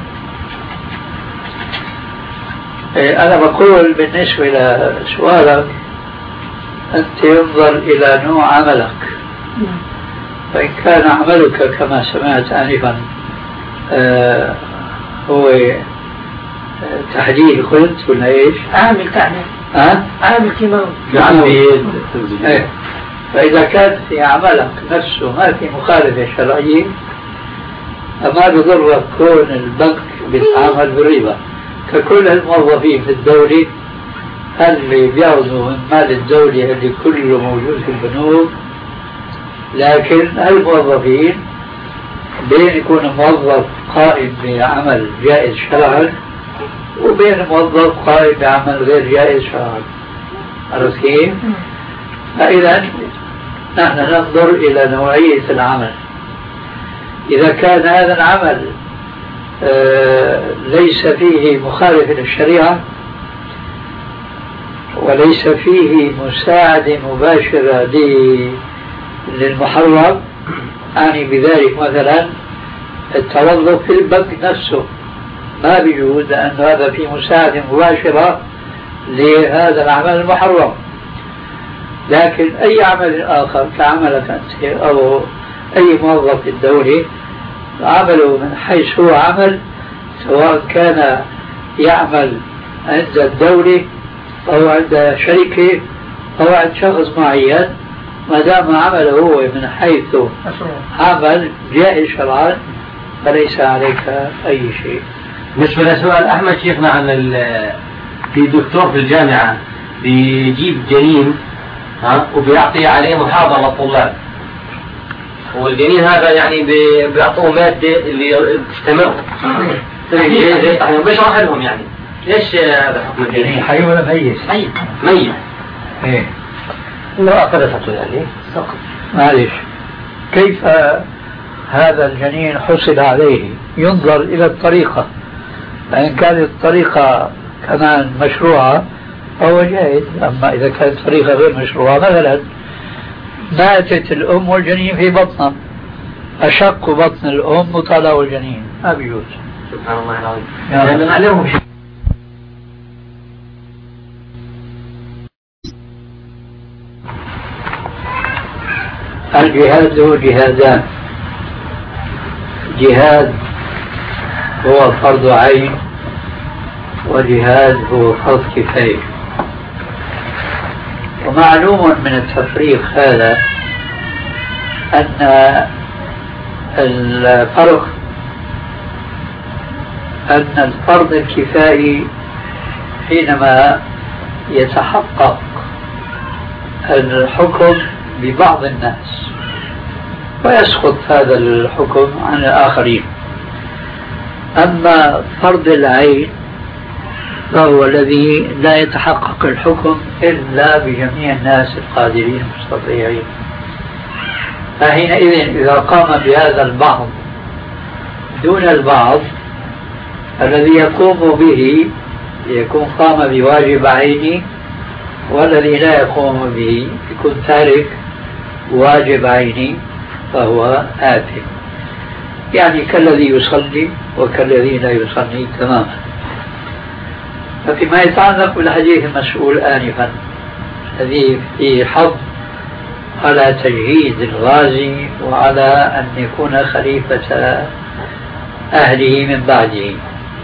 أنا بقول بالنسبة لسؤالك أنت ينظر إلى نوع عملك، فإن كان عملك كما سمعت آنفا آه هو تحليل قلت ولا إيش؟ عامل تعمل ها؟ عامل كيماوي. عامل. إيه. فإذا كان في عملك نفسه ما في مخالفة شرعية ما بضرك كون البنك بيتعامل بالربا ككل الموظفين في الدولة اللي بياخذوا من مال الدولة اللي كله موجود في البنوك، لكن الموظفين بين يكون موظف قائم بعمل جائز شرعا وبين موظف قائم بعمل غير جائز شرعا. عرفت كيف؟ فإذا نحن ننظر إلى نوعية العمل. إذا كان هذا العمل آه ليس فيه مخالف للشريعة وليس فيه مساعدة مباشرة للمحرم، أعني بذلك مثلا التوظف في البنك نفسه ما بيجوز لأن هذا فيه مساعدة مباشرة لهذا العمل المحرم. لكن أي عمل آخر كعملك أنت أو أي موظف في الدولة عمله من حيث هو عمل، سواء كان يعمل عند الدولة أو عند شركة أو عند شخص معين، ما دام عمله هو من حيث عمل جائز شرعا فليس عليك أي شيء. بالنسبة لسؤال أحمد شيخنا عن في دكتور في الجامعة بيجيب جنين ها وبيعطي عليه محاضرة للطلاب، والجنين هذا يعني بيعطوه مادة اللي تستمر بيشرح لهم يعني ليش هذا حكم الجنين؟ حي ولا ميت؟ حي ميت. ايه لا أقدسته يعني سقط. معلش، كيف هذا الجنين حصل عليه؟ ينظر إلى الطريقة، فإن كانت الطريقة كمان مشروعة فهو جائز، أما إذا كانت طريقة غير مشروعة، مثلا ماتت الأم والجنين في بطنها، أشق بطن الأم وطلع الجنين، ما بيجوز. سبحان الله العظيم. يعني نعلمهم شيء. الجهاد له جهادان، جهاد هو فرض عين وجهاد هو فرض كفاية. ومعلوم من التفريق هذا أن الفرق أن الفرض الكفائي حينما يتحقق الحكم ببعض الناس ويسقط هذا الحكم عن الآخرين، أما فرض العين فهو الذي لا يتحقق الحكم إلا بجميع الناس القادرين المستطيعين. فحينئذ إذا قام بهذا البعض دون البعض الذي يقوم به يكون قام بواجب عيني، والذي لا يقوم به يكون تارك واجب عيني فهو آثم، يعني كالذي يصلي وكالذي لا يصلي تماما. فيما يتعلق بالحديث المسؤول آنفا الذي فيه حظ على تجهيز الغازي وعلى أن يكون خليفة أهله من بعده،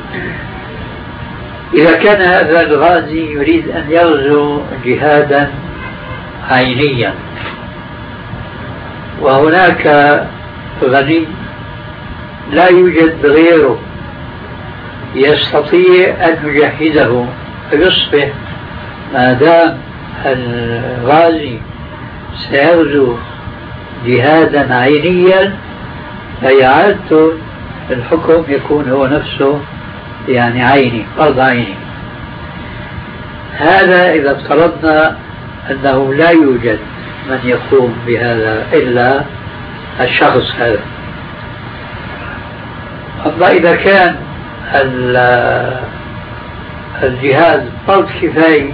إذا كان هذا الغازي يريد أن يغزو جهادا عينيا وهناك غني لا يوجد غيره يستطيع أن يجهزه، فيصبح ما دام الغازي سيغزو جهادا عينيا فإعادته الحكم يكون هو نفسه يعني عيني، فرض عيني. هذا إذا افترضنا أنه لا يوجد من يقوم بهذا إلا الشخص هذا. أما إذا كان الجهاد فرض كفاية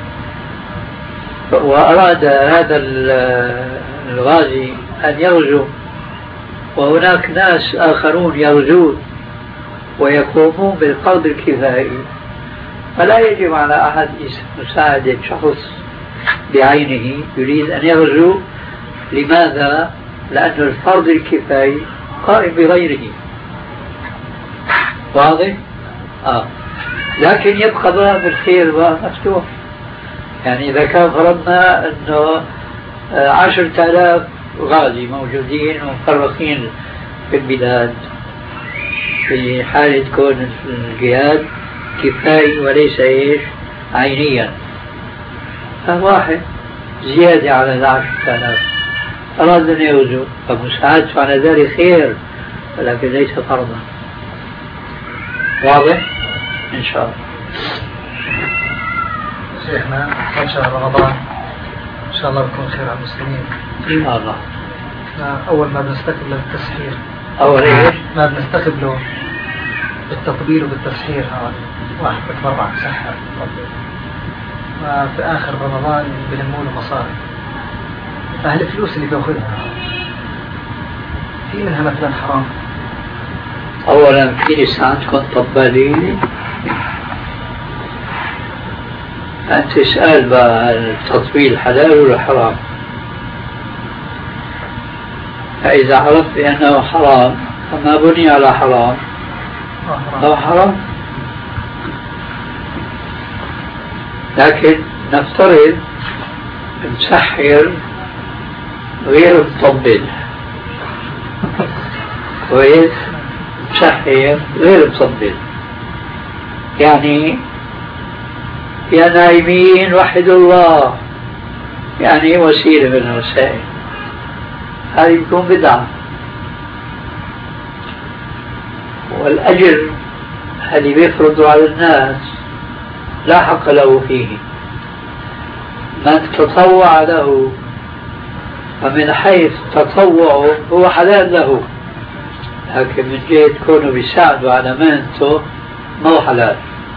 وأراد هذا الغازي أن يغزو وهناك ناس آخرون يغزون ويقومون بالفرض الكفائي، فلا يجب على أحد مساعدة شخص بعينه يريد أن يغزو. لماذا؟ لأن الفرض الكفائي قائم بغيره. واضح؟ آه. لكن يبقى باب الخير مفتوح. يعني إذا كان فرضنا أنه عشرة آلاف غازي موجودين ومفرقين في البلاد في حالة كون الجهاد كفاية وليس إيش عينيا، فواحد زيادة على العشرة آلاف أراد أن يغزو فمساعدته على ذلك خير ولكن ليس فرضا. واضح؟ إن شاء الله. شيخنا إن شاء رمضان إن شاء الله بكون خير على المسلمين إن شاء الله. أول ما بنستقبل بالتسحير أول إيش؟ ما بنستقبله بالتطبيل وبالتسحير، هذا واحد بتبرع بسحر في آخر رمضان بلموا له مصاري، فهل الفلوس اللي بياخذها في منها مثلا حرام؟ أولا في لسانكم طبالين أنت تسأل بقى التطبيل حلال ولا حرام؟ فإذا عرفت بأنه حرام فما بني على حرام هو حرام. لكن نفترض مسحر غير مطبل، كويس؟ مسحر غير مطبل، يعني يا نايمين وحدوا الله، يعني وسيلة من الوسائل، هذه يكون بدعة. والأجر الذي بيفرضوا على الناس لا حق له فيه، من تطوع له فمن حيث تطوعه هو حلال له، لكن من جهة كونه بيساعدوا على مهنته ما هو حلال.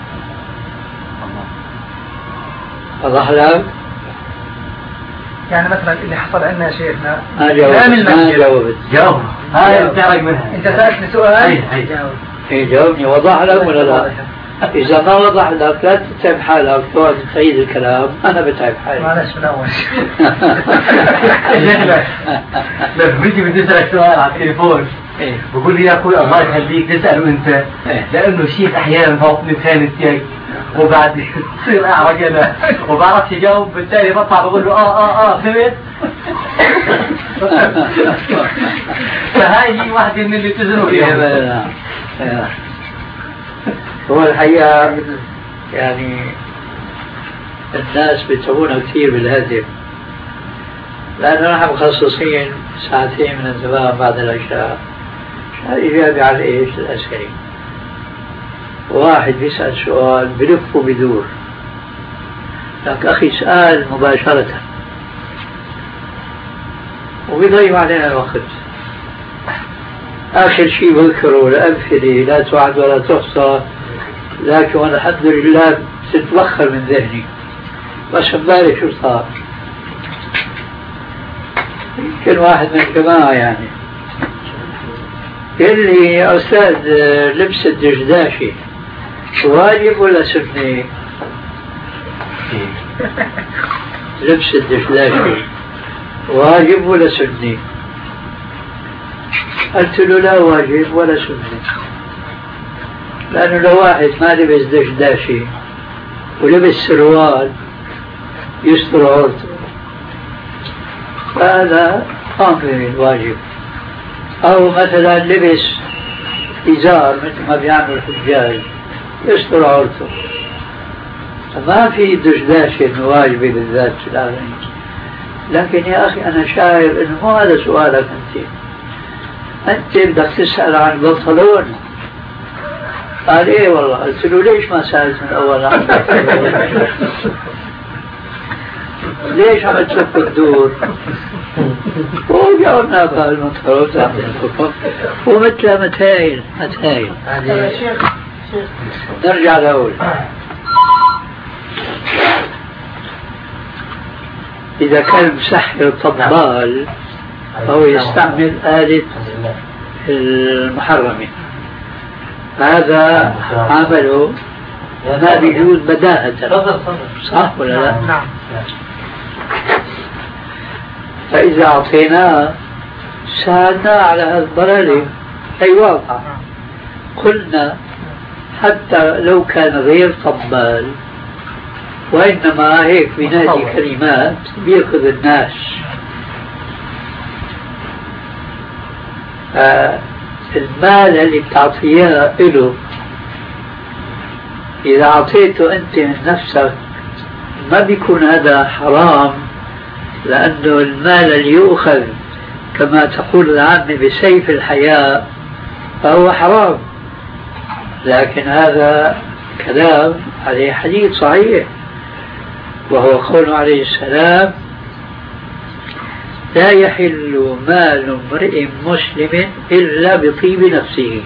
واضح لك؟ يعني مثلا اللي حصل عندنا يا شيخنا ما جاوبت ما جاوبت جاوب هاي بتعرف منها. انت سألتني سؤال هاي هاي جاوب. ايه جاوبني. وضح لك ولا لا؟ إذا ما وضح لك لا تتعب حالك تقعد تعيد الكلام، أنا بتعب حالي. معلش من أول. لا بيجي بدي أسألك سؤال على التليفون بقول لي يا أخوي الله يخليك تسأله أنت، لأنه شيخ أحيانا فوقني خانتك وبعد تصير أعرج أنا وبعرفش أجاوب، بالتالي بطلع بقول له آه آه آه فهمت؟ فهاي هي واحدة من اللي تزنوا فيها. هو الحقيقة يعني الناس بيتعبونا كثير بالهدف، لأنه نحن مخصصين ساعتين من الزمان بعد العشاء الإجابة على إيش الأسئلة. واحد بيسأل سؤال بلف وبدور، لك أخي سأل مباشرة وبيضيع علينا الوقت. آخر شيء بذكره الأمثلة لا تعد ولا تحصى، لكن والحمد لله تتبخر من ذهني، بس مبارك شو صار. يمكن واحد من الجماعة يعني قال لي يا أستاذ لبس الدشداشي واجب ولا سنة؟ لبس الدشداشي واجب ولا سنة؟ قلت له لا واجب ولا سنة، لأنه لو واحد ما لبس دشداشي ولبس سروال يستر عورته فهذا أمر واجب، أو مثلا لبس إزار مثل ما بيعمل الحجاج يستر عورته، فما في دشداشي واجبة بالذات في العالم. لكن يا أخي أنا شايف إنه مو هذا سؤالك أنت، أنت بدك تسأل عن البنطلون. قال إيه والله. قلت له ليش ما سألت من أول عن البنطلون؟ ليش عم تلف الدور؟ وجاوبنا بهالبنطلون تعمل الكفر ومثل متايل متايل. نرجع لأول. إذا كان مسحر طبال فهو يستعمل آلة المحرمة، هذا عمله ما بيجوز بداهة، صح ولا لا؟ نعم. فإذا أعطيناه ساعدناه على هذا الضلال أي واقع. قلنا حتى لو كان غير طبال وإنما هيك بينادي كلمات بيأخذ الناس، المال اللي بتعطيه له إذا أعطيته أنت من نفسك ما بيكون هذا حرام، لأنه المال اللي يؤخذ كما تقول العامة بسيف الحياة فهو حرام. لكن هذا كلام عليه حديث صحيح، وهو قوله عليه السلام لا يحل مال امرئ مسلم إلا بطيب نفسه.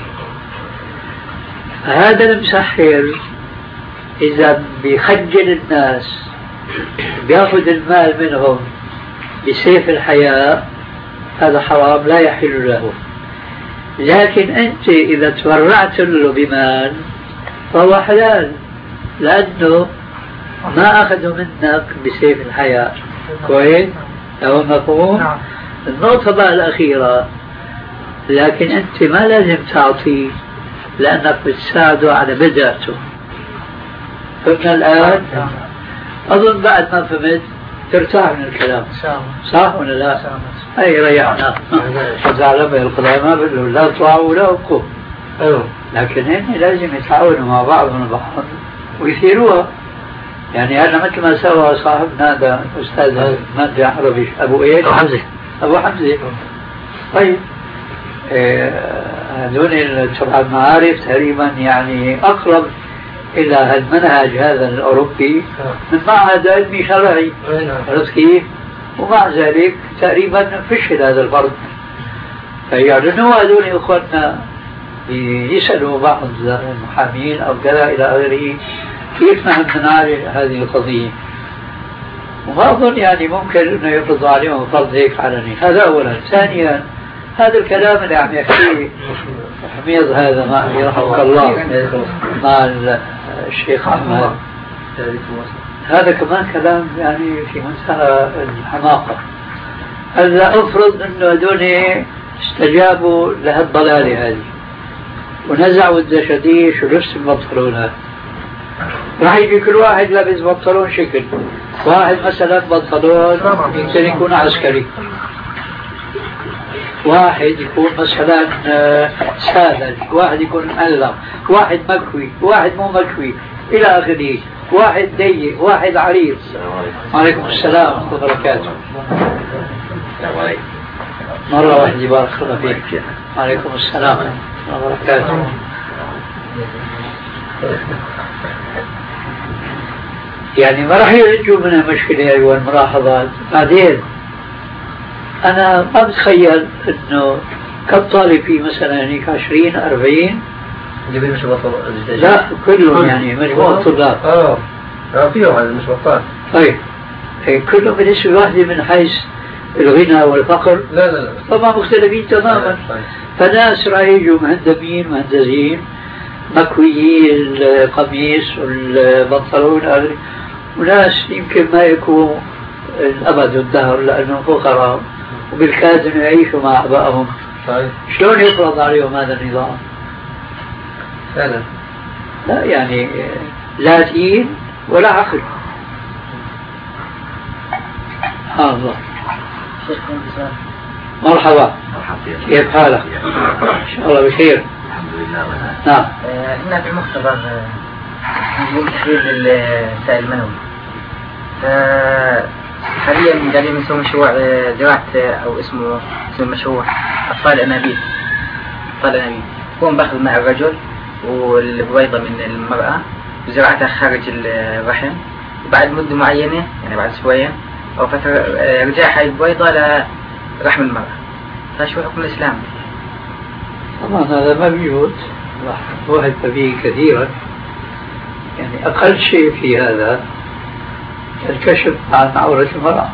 هذا المسحر إذا بيخجل الناس بياخذ المال منهم بسيف الحياة هذا حرام لا يحل له. لكن أنت إذا تبرعت له بمال فهو حلال، لأنه ما أخذوا منك بسيف الحياة. كويس؟ هو مفهوم؟ نعم. النقطة بقى الأخيرة، لكن أنت ما لازم تعطيه لأنك بتساعده على بدايته. فهمنا الآن؟ أظن بعد ما فهمت ترتاح من الكلام. إن شاء الله. صح ولا لا؟ هي ريحنا. فزعلوا القدامى بيقولوا لا تطلعوا ولا ابقوا. ايوه. لكن هن لازم يتعاونوا مع بعضهم البعض ويثيروها. يعني هذا مثل ما سوى صاحبنا هذا الأستاذ مادة عربي أبو إيش؟ أبو حمزة. أبو حمزة. طيب هذول تبع المعارف تقريبا يعني أقرب إلى المنهج هذا الأوروبي من معهد علمي شرعي. عرفت كيف؟ ومع ذلك تقريبا فشل هذا الفرد. فيعلنوا هذول إخواننا يسألوا بعض المحامين أو كذا إلى آخره كيف نحن نعالج هذه القضية. وما أظن يعني ممكن أنه يفرض عليهم فرض هيك علني. هذا أولا. ثانيا هذا الكلام اللي عم يحكيه حميد هذا ما يرحمك الله مع الشيخ أحمد، هذا كمان كلام يعني في منتهى الحماقة. هلا أفرض أنه هذول استجابوا لهالضلالة هذه ونزعوا الدشاديش ولبس البنطلونات، راح يجي كل واحد لابس بنطلون شكل، واحد مثلا بنطلون يمكن يكون عسكري، واحد يكون مثلا ساذج، واحد يكون مألق، واحد مكوي، واحد مو مكوي إلى آخره، واحد ضيق، واحد عريض. وعليكم السلام ورحمة الله وبركاته. مرة واحدة بارك الله فيك. وعليكم السلام ورحمة الله وبركاته. يعني ما راح ينجوا منها مشكلة أيها الملاحظات. بعدين أنا ما بتخيل إنه كم طالب في مثلا هيك عشرين أربعين لا كلهم يعني مجموعة طلاب. اه اه فيهم هذا مش بطال. طيب كلهم بالنسبة واحدة من حيث الغنى والفقر لا لا لا طبعا مختلفين تماما. فناس راح يجوا مهندمين مهندزين مكويين القميص والبنطلون، وناس يمكن ما يكونوا الأبد والدهر لأنهم فقراء وبالكاد أن يعيشوا مع أبائهم. شلون يفرض عليهم هذا النظام؟ فعلا لا يعني لا دين ولا عقل. سبحان الله. مرحبا، كيف حالك؟ إن شاء الله بخير. الحمد لله. نعم. هنا في المختبر نقول تحليل السائل المنوي. حاليا قاعدين نسوي مشروع زراعة أو اسمه اسمه مشروع أطفال أنابيب. أطفال أنابيب. هو باخذ مع الرجل والبويضة من المرأة وزراعتها خارج الرحم، وبعد مدة معينة يعني بعد أسبوعين أو فترة رجع هاي البويضة لرحم المرأة. فشو حكم الإسلام؟ طبعا هذا ما بيجوز، واحد فيه كثيرا. يعني أقل شيء في هذا الكشف عن عورة المرأة.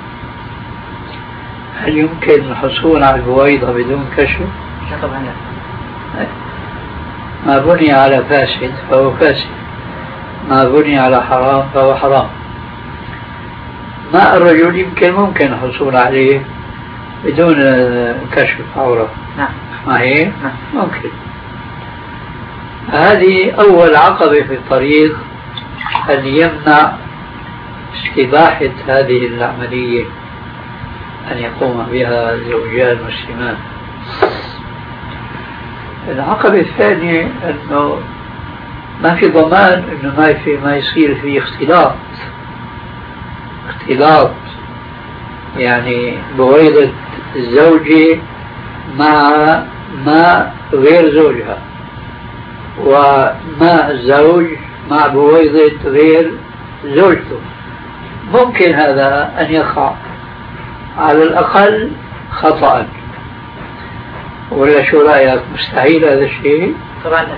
هل يمكن الحصول على البويضة بدون كشف؟ لا طبعا لا. ما بني على فاسد فهو فاسد، ما بني على حرام فهو حرام. ماء الرجل يمكن ممكن الحصول عليه بدون كشف عورة. نعم. ما هي؟ نعم. ممكن. هذه أول عقبة في الطريق اللي يمنع استباحة هذه العملية أن يقوم بها زوجان مسلمان. العقبة الثانية أنه ما في ضمان أنه ما في ما يصير في اختلاط اختلاط يعني بويضة الزوجة مع ماء غير زوجها، وماء الزوج مع بويضة غير زوجته. ممكن هذا أن يقع على الأقل خطأ، ولا شو رأيك؟ مستحيل هذا الشيء؟ طبعا لا.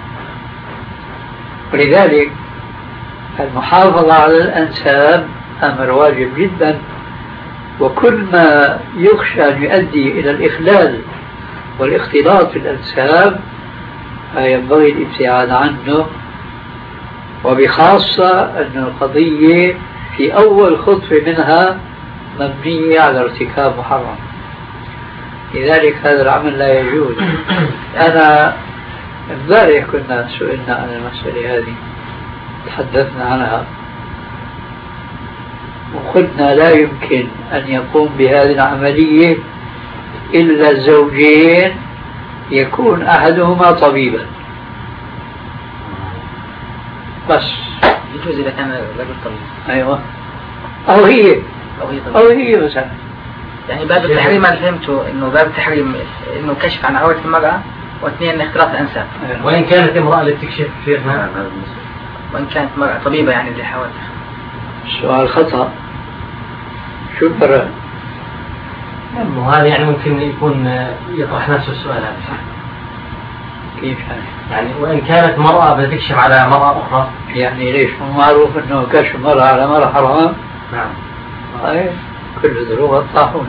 ولذلك المحافظة على الأنساب أمر واجب جدا، وكل ما يخشى أن يؤدي إلى الإخلال والاختلاط في الأنساب فينبغي الابتعاد عنه وبخاصة أن القضية في أول خطوة منها مبنية على ارتكاب محرم، لذلك هذا العمل لا يجوز. أنا امبارح كنا سئلنا عن المسألة هذه، تحدثنا عنها وقلنا لا يمكن أن يقوم بهذه العملية إلا الزوجين يكون أحدهما طبيبا بس. يجوز إذا كان رجل طبيب. أيوة، أو هي أو هي طبيب. أو هي مثلا. يعني باب التحريم أنا فهمته إنه باب التحريم إنه كشف عن عورة المرأة، واثنين اختلاط الأنساب. أيوة. وإن كانت امرأة اللي تكشف فيها، وإن كانت مرأة طبيبة يعني اللي حاولت. السؤال خطأ. شو الفرق؟ وهذا يعني ممكن يكون يطرح نفس السؤال هذا. كيف يعني؟ يعني وإن كانت مرأة بتكشف على مرأة أخرى، يعني ليش مو معروف إنه كشف مرأة على مرأة حرام؟ نعم. أي كل ذنوب الطاحون.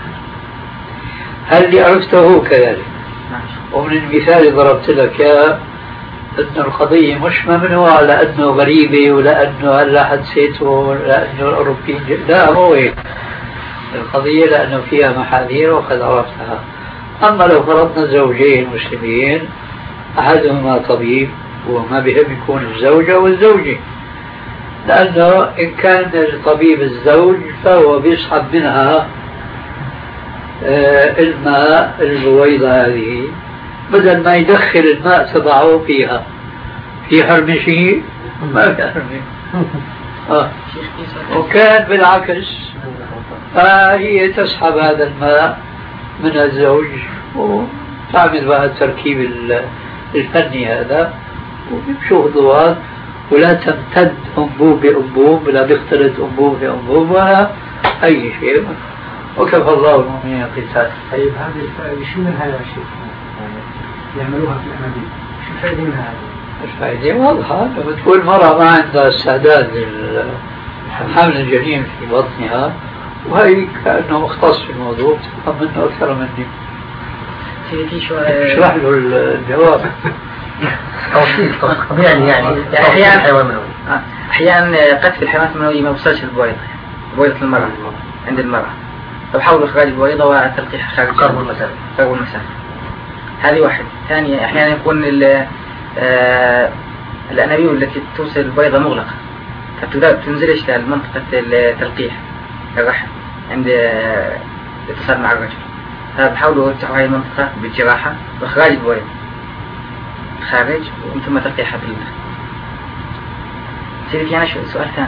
هل اللي عرفته كذلك؟ ومن المثال اللي ضربت لك يا أن القضية مش ممنوعة على أنه غريبة ولا أنه هلا حدثته ولا أنه الأوروبيين، لا هو هيك القضية، لأنه فيها محاذير وقد عرفتها. أما لو فرضنا زوجين مسلمين أحدهما طبيب وما بهم يكون الزوجة والزوجة، لأنه إن كان الطبيب الزوج فهو بيسحب منها آه الماء البويضة هذه، بدل ما يدخل الماء تبعه فيها. في حرم شيء؟ ما كان حرم. آه. وكان بالعكس، فهي تسحب هذا الماء من الزوج وتعمل بقى التركيب الفني هذا وبيمشوا خطوات، ولا تمتد أنبوب بأنبوب ولا بيختلط أنبوب بأنبوب ولا أي شيء، وكفى الله المؤمنين القتال. طيب هذه شو من هذا الشيء يعملوها في الأنابيب؟ شو الفائدة من هذا؟ الفائدة واضحة، لما تكون مرة ما عندها استعداد لحمل الجنين في بطنها وهي كأنه مختص في الموضوع تفهم منه أكثر مني. اشرح له الجواب. توصيف طبيعي يعني أحيانا حيوان منوي، أحيانا قتل الحيوانات المنوية ما وصلش البويضة، بويضة المرأة عند المرأة، فبحاولوا إخراج البويضة وتلقيح خارج قرب المسافة. قرب المسافة. هذه واحد. ثانية أحيانا يكون الأنابيب التي توصل البويضة مغلقة، فتنزلش لمنطقة التلقيح الرحم عند الاتصال مع الرجل، فبحاولوا يفتحوا هذه المنطقة بالجراحة وإخراج البويضة خارج ومن ثم تلقيحها بالداخل. سيدي أنا سؤال ثاني.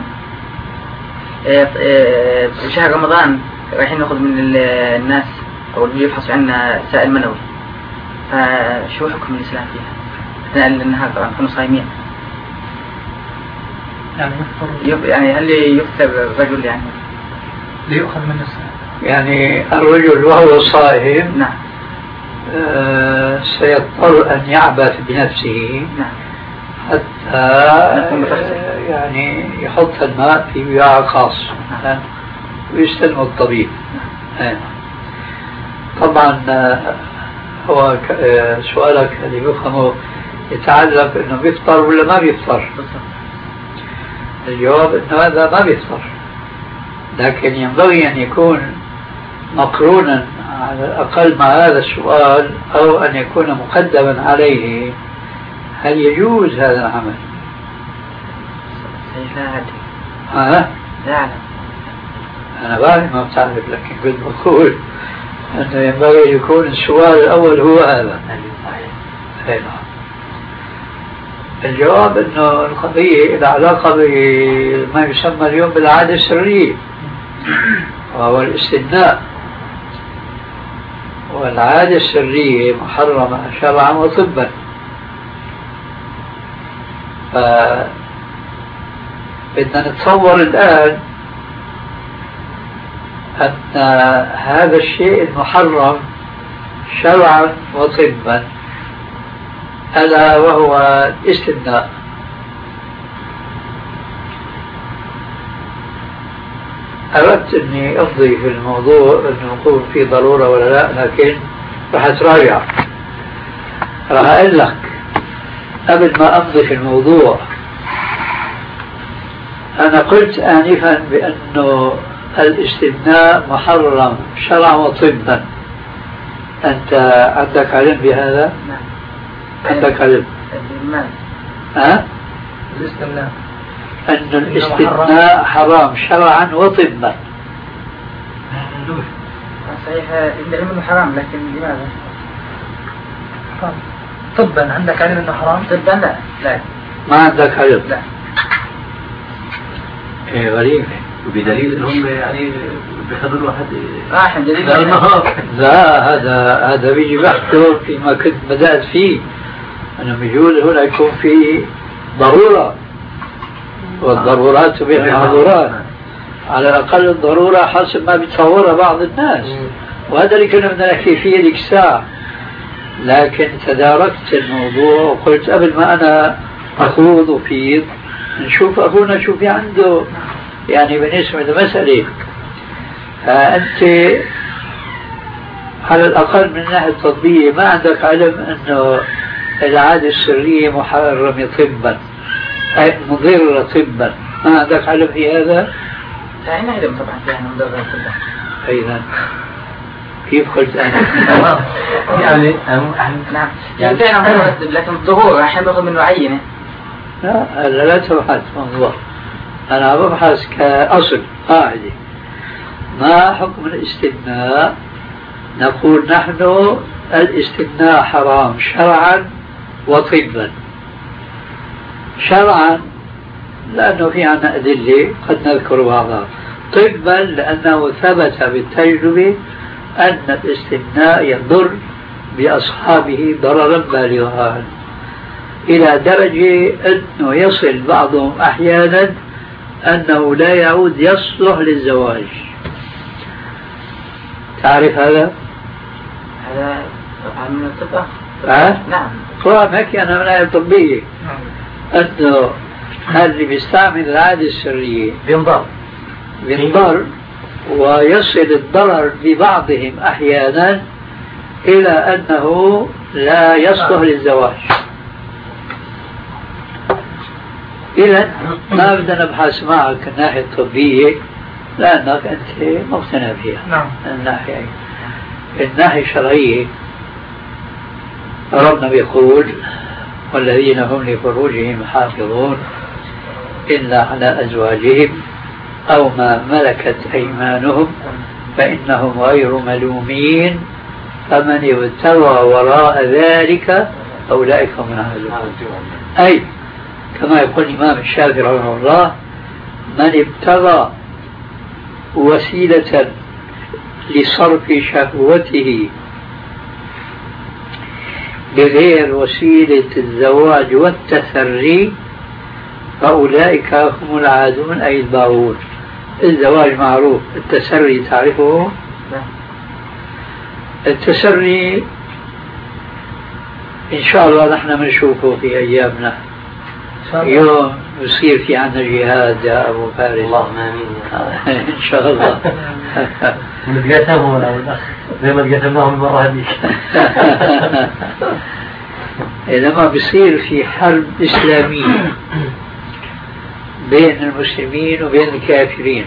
شهر رمضان رايحين نأخذ من الناس أو اللي يفحصوا عنا سائل منوي، فشو حكم الإسلام فيها؟ أثناء النهار طبعا نكونوا صايمين. يعني يف... يعني هل يفتر الرجل يعني ليأخذ من السائل؟ يعني الرجل وهو صائم نعم آه سيضطر أن يعبث بنفسه نعم حتى آه يعني يحط الماء في وعاء خاص نعم. ويستلم الطبيب نعم. طبعا آه هو آه سؤالك اللي بيفهمه يتعلق انه بيفطر ولا ما بيفطر. الجواب انه هذا ما بيفطر، لكن ينبغي ان يكون مقرونا على الأقل مع هذا السؤال أو أن يكون مقدما عليه هل يجوز هذا العمل؟ لا أدري. ها؟ لا أعلم. أنا بعرف ما بتعرف، لكن كنت بقول أنه ينبغي يكون السؤال الأول هو هذا. صحيح. الجواب أنه القضية لها علاقة بما يسمى اليوم بالعادة السرية وهو الاستثناء، والعادة السرية محرمة شرعا وطبا. فبدنا نتصور الآن أن هذا الشيء المحرم شرعا وطبا ألا وهو الاستثناء. أردت أني أفضي في الموضوع أنه نقول في ضرورة ولا لا، لكن راح أتراجع. راح أقول لك قبل ما أمضي في الموضوع أنا قلت آنفا بأنه الاستثناء محرم شرعا وطبا. أنت عندك علم بهذا؟ نعم. عندك علم؟ ها؟ الاستثناء أن الاستثناء حرام شرعا وطبا. صحيح العلم انه حرام، لكن لماذا؟ طبا عندك علم انه حرام؟ طبا لا لا ما عندك علم؟ لا. ايه غريب. وبدليل انهم يعني بياخذوا الواحد راح دليل لا هذا هذا بيجي بحثه فيما كنت بدأت فيه. أنا بيقول هنا يكون في ضرورة، والضرورات تبيح المحظورات، على الأقل الضرورة حسب ما بيتصورها بعض الناس، وهذا اللي كنا بدنا نحكي فيه ذيك الساعة. لكن تداركت الموضوع وقلت قبل ما أنا أخوض وفيض نشوف أخونا شو في عنده يعني بالنسبة للمسألة. فأنت على الأقل من الناحية التطبيقية ما عندك علم أنه العادة السرية محرمة طبا أي مضرة طبا، ما عندك علم في هذا؟ لا نعلم طبعا فيها مضرة طبا. أيضا كيف قلت أنا؟ يعني نعم يعني فعلا مضرة، لكن الظهور أحيانا باخذ منه عينة. لا هلا لا تبحث موضوع، أنا ببحث كأصل قاعدة. ما حكم الاستثناء؟ نقول نحن الاستثناء حرام شرعا وطبا. شرعا لأنه في عنا أدلة قد نذكر بعضها، طبا لأنه ثبت بالتجربة أن الاستثناء يضر بأصحابه ضررا بالغا إلى درجة أنه يصل بعضهم أحيانا أنه لا يعود يصلح للزواج. تعرف هذا؟ هذا من الطب. أه؟ نعم. طبعا هيك أنا من الناحية الطبية أنه هذا اللي بيستعمل العادة السرية بينضر بينضر ويصل الضرر ببعضهم أحيانا إلى أنه لا يصلح للزواج. إذا ما بدنا نبحث معك الناحية الطبية لأنك أنت مقتنع فيها. نعم. الناحية الناحية الشرعية ربنا بيقول والذين هم لفروجهم حافظون إلا على أزواجهم أو ما ملكت أيمانهم فإنهم غير ملومين فمن ابتغى وراء ذلك أولئك هم العادون. أي كما يقول الإمام الشافعي رحمه الله من ابتغى وسيلة لصرف شهوته بغير وسيلة الزواج والتسري فأولئك هم العادون أي الباغون. الزواج معروف، التسري تعرفه؟ التسري إن شاء الله نحن بنشوفه في أيامنا. يوم يصير في عنا جهاد يا أبو فارس. اللهم آمين إن شاء الله. نتقاسمهم أنا والأخ زي ما تقاسمناهم المرة هذيك. لما بيصير في حرب إسلامية بين المسلمين وبين الكافرين،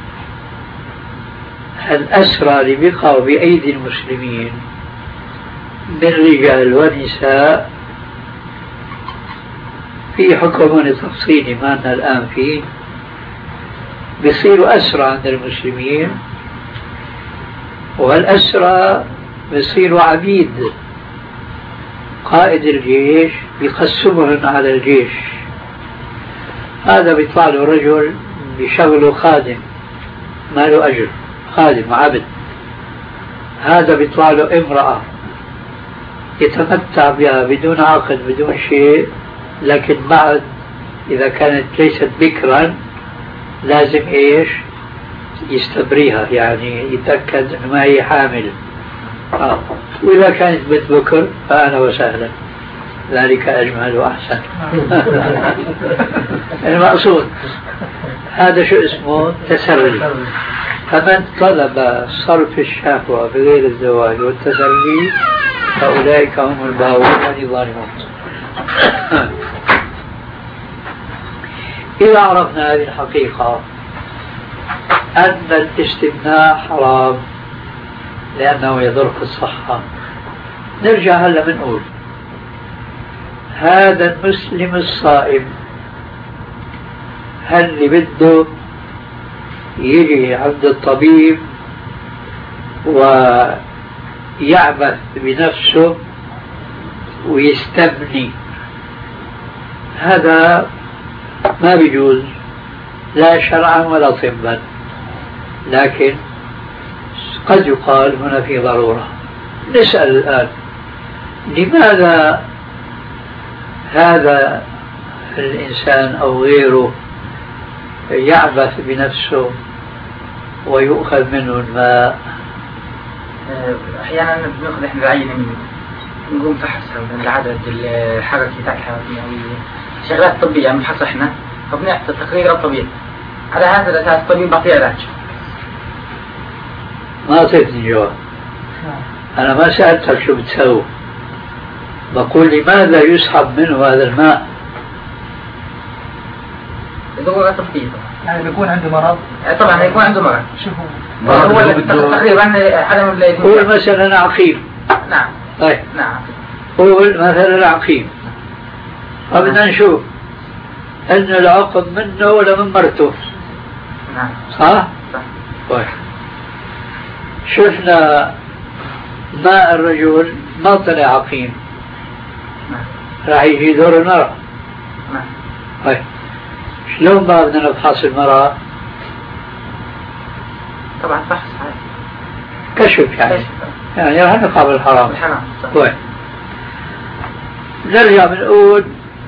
الأسرى اللي بيقعوا بأيدي المسلمين من رجال ونساء في حكم تفصيلي ما لنا الآن فيه، بيصيروا أسرى عند المسلمين، والأسرى بيصيروا عبيد. قائد الجيش بيقسمهم على الجيش، هذا بيطلع له رجل بشغله خادم ما له أجر، خادم عبد. هذا بيطلع له امرأة يتمتع بها بدون عقد بدون شيء، لكن بعد إذا كانت ليست بكرا لازم إيش يستبريها، يعني يتأكد أنه ما هي حامل. آه. وإذا كانت بنت بكر فأنا وسهلا، ذلك أجمل وأحسن. المقصود هذا شو اسمه تسري. فمن طلب صرف الشهوة بغير الزواج والتسري فأولئك هم الباغون الظالمون. إذا عرفنا هذه الحقيقة أن الاستثناء حرام لأنه يضر في الصحة، نرجع هلا بنقول هذا المسلم الصائم هل اللي بده يجي عند الطبيب ويعبث بنفسه ويستبني؟ هذا ما بيجوز لا شرعا ولا طبا، لكن قد يقال هنا في ضرورة. نسأل الآن لماذا هذا الإنسان أو غيره يعبث بنفسه ويؤخذ منه الماء؟ أحيانا بنأخذ إحنا العينة نقوم فحص العدد الحركي تاع الحيوانات المنوية، شغلات طبية بنفحص إحنا فبنعطي تقرير الطبيب، على هذا الأساس الطبيب بعطيه علاج. ما أعطيتني جواب. أنا ما سألتك شو بتسوي، بقول لماذا يسحب منه هذا الماء؟ ضرورة طبية يعني بيكون عنده مرض؟ طبعا يكون عنده مرض. شو هو؟ هو تقريبا عدم اللايقين. قول مثلا عقيم. نعم. طيب. نعم. قول مثلا عقيم. فبدنا نشوف أن العقم منه ولا من مرته. نعم. صح؟ صح. طيب. شفنا ماء الرجل ما طلع عقيم. نعم. راح يجي دور المرأة. نعم. طيب. شلون ما بدنا نفحص المرأة؟ طبعا فحص هاي. كشف يعني. كشف. يعني راح نقع بالحرام. الحرام. طيب. نرجع بنقول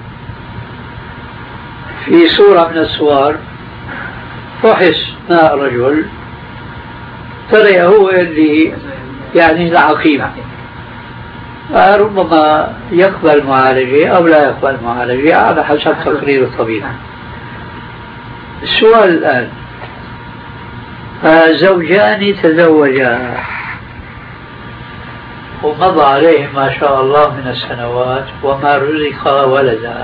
في صورة من الصور فحص ماء رجل طلع هو اللي يعني العقيم، ربما يقبل معالجة أو لا يقبل معالجة على حسب تقرير الطبيب. السؤال الآن، زوجان تزوجا ومضى عليهم ما شاء الله من السنوات وما رزق ولدا،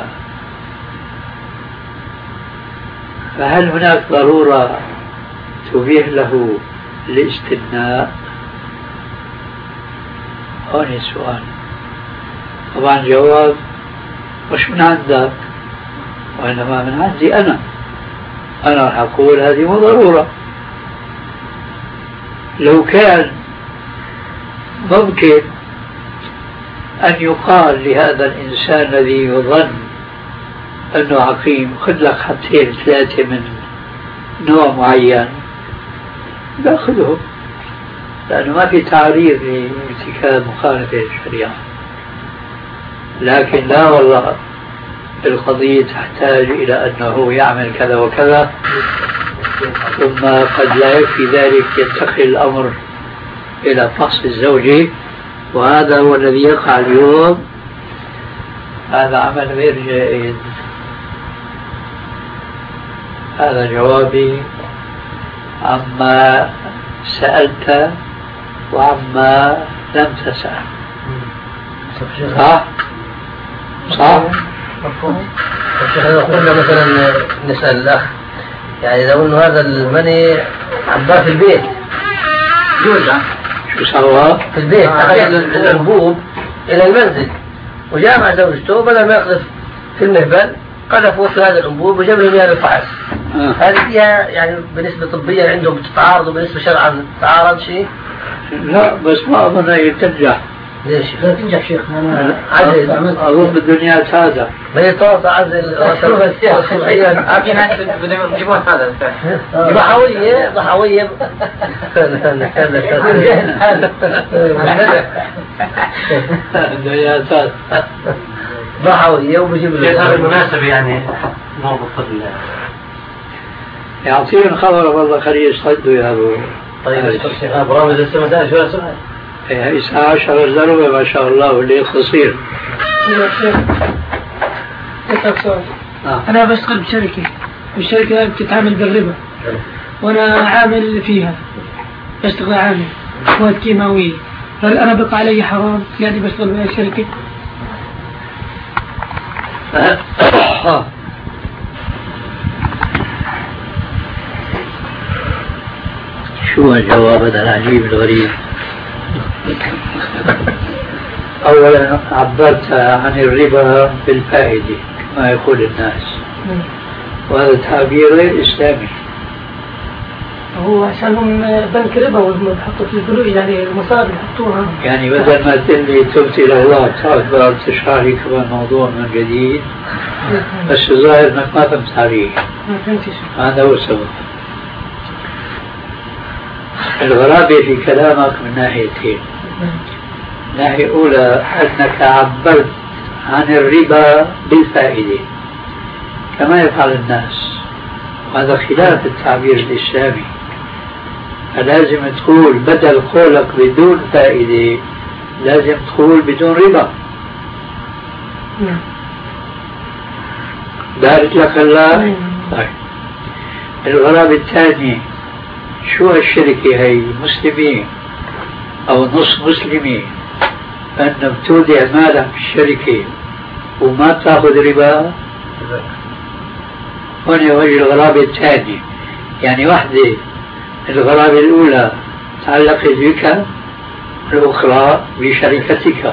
فهل هناك ضرورة تبيح له الاستثناء؟ هون السؤال. طبعا جواب مش من عندك وإنما من عندي أنا. أنا راح أقول هذه مو ضرورة. لو كان ممكن أن يقال لهذا الإنسان الذي يظن أنه عقيم خذ لك حتين ثلاثة من نوع معين، باخذهم، لأنه ما في تعريض لارتكاب مخالفة للشريعة. لكن لا والله القضية تحتاج إلى أنه يعمل كذا وكذا، ثم قد لا يكفي ذلك ينتقل الأمر إلى فحص الزوجة، وهذا هو الذي يقع اليوم. هذا عمل غير جائز. هذا جوابي عما سألت وعما لم تسأل. صح؟ صح؟ إذا قلنا مثلا نسأل الأخ، يعني لو أنه هذا المني عباه في البيت جوزة شو سوى؟ في البيت أخذ الأنبوب إلى المنزل وجاء مع زوجته، بدل ما يقذف في المهبل قذفوا في هذا الأنبوب وجاب لهم إياه للفحص. آه. هذه فيها يعني بالنسبة طبية عندهم بتتعارض، وبالنسبة شرعا تتعارض شيء؟ لا بس ما أظن هي تنجح. ليش؟ لا تنجح شيخ. أنا عزل أظن بالدنيا هذا ما يتوقع عزل الصبحية. في ناس بدهم يجيبوها هذا ضحوية ضحوية الدنيا هذا ضحوية وبجيب له بالمناسبة يعني نربط ال يعطيهم خبر والله خليه يصدوا يا أبو. طيب برامج السمسات شو اسمها؟ إيه الساعة عشرة الزروة ما شاء الله والليل قصير. آه. أنا بشتغل بشركة، والشركة بتتعامل بالربا وأنا عامل فيها، بشتغل عامل مواد كيماوية، هل أنا بقى علي حرام يعني بشتغل بهاي الشركة؟ شو الجواب هذا العجيب الغريب؟ أولا عبرت عن الربا بالفائدة كما يقول الناس، وهذا تعبير غير إسلامي. هو عشانهم بنك ربا ويحطوا في البنوك يعني المصاري يحطوها. يعني بدل ما تقول لي تبت إلى الله تعال تشرح لي كمان موضوع من جديد، بس الظاهر انك ما فهمت عليه. ما فهمتش. هذا هو السبب. الغرابة في كلامك من ناحيتين. ناحية أولى أنك عبرت عن الربا بالفائدة كما يفعل الناس، وهذا خلاف التعبير الإسلامي. فلازم تقول بدل قولك بدون فائدة لازم تقول بدون ربا. بارك لك الله. طيب الغرابة الثانية، شو هالشركة هي مسلمين أو نص مسلمين أن بتودع مالك في الشركة وما تاخذ ربا؟ هنا وجه الغرابة الثانية. يعني واحدة الغرابة الأولى تعلقت بك، الأخرى بشركتك.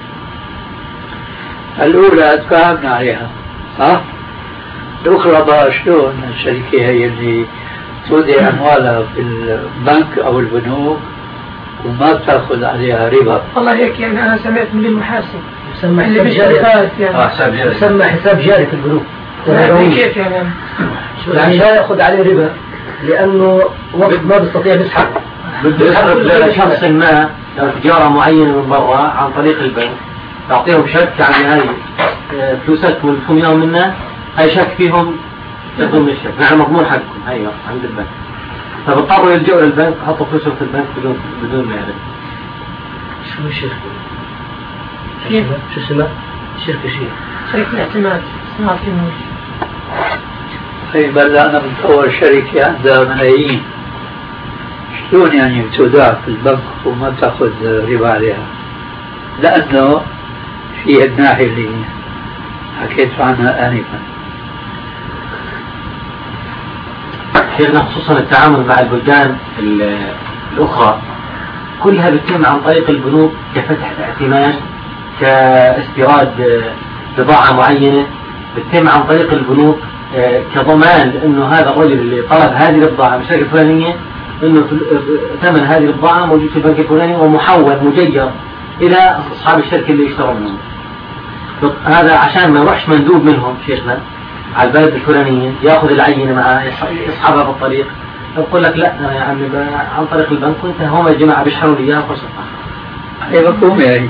الأولى تفاهمنا عليها صح؟ الأخرى بقى شلون الشركة هي اللي تودع أموالها في البنك أو البنوك وما بتاخذ عليها ربا؟ والله هيك يعني أنا سمعت من المحاسن يسمى اللي بالشركات يعني يسمى حساب جاري في البنوك. كيف يعني؟ يعني لا يأخذ عليه ربا لأنه وقت ما بيستطيع يسحب. بده يسحب لشخص ما لو تجارة معينة من برا عن طريق البنك، تعطيهم شك يعني هاي فلوسك ملكم يوم منا، هاي شك فيهم ضمن الشك، نحن مضمون حقكم ايوه عند البنك، فبضطروا يلجؤوا للبنك يحطوا فلوسهم في البنك بدون بدون ما يعرف. شو الشركة؟ كيف؟ شو اسمها؟ شركة شيء شركة الاعتماد صناعة النور. طيب هلا أنا بتصور شركة عندها ملايين، شلون يعني بتودع في البنك وما تاخذ ربا عليها؟ لأنه في الناحية اللي حكيت عنها آنفا. شيخنا خصوصا التعامل مع البلدان الأخرى كلها بتتم عن طريق البنوك كفتح ائتمان، كاستيراد بضاعة معينة بتتم عن طريق البنوك، كضمان لأنه هذا الرجل اللي طلب هذه البضاعة من الشركة الفلانية أنه ثمن هذه البضاعة موجود في البنك الفلاني ومحول مجير إلى أصحاب الشركة اللي يشتروا منهم. هذا عشان ما يروحش مندوب منهم شيخنا على البلد الفلانية يأخذ العينة معاه يسحبها في الطريق، يقول لك لا يا عمي عن طريق البنك وانت هم الجماعة بيشحنوا لي إياها فرصة. هي مفهوم يعني.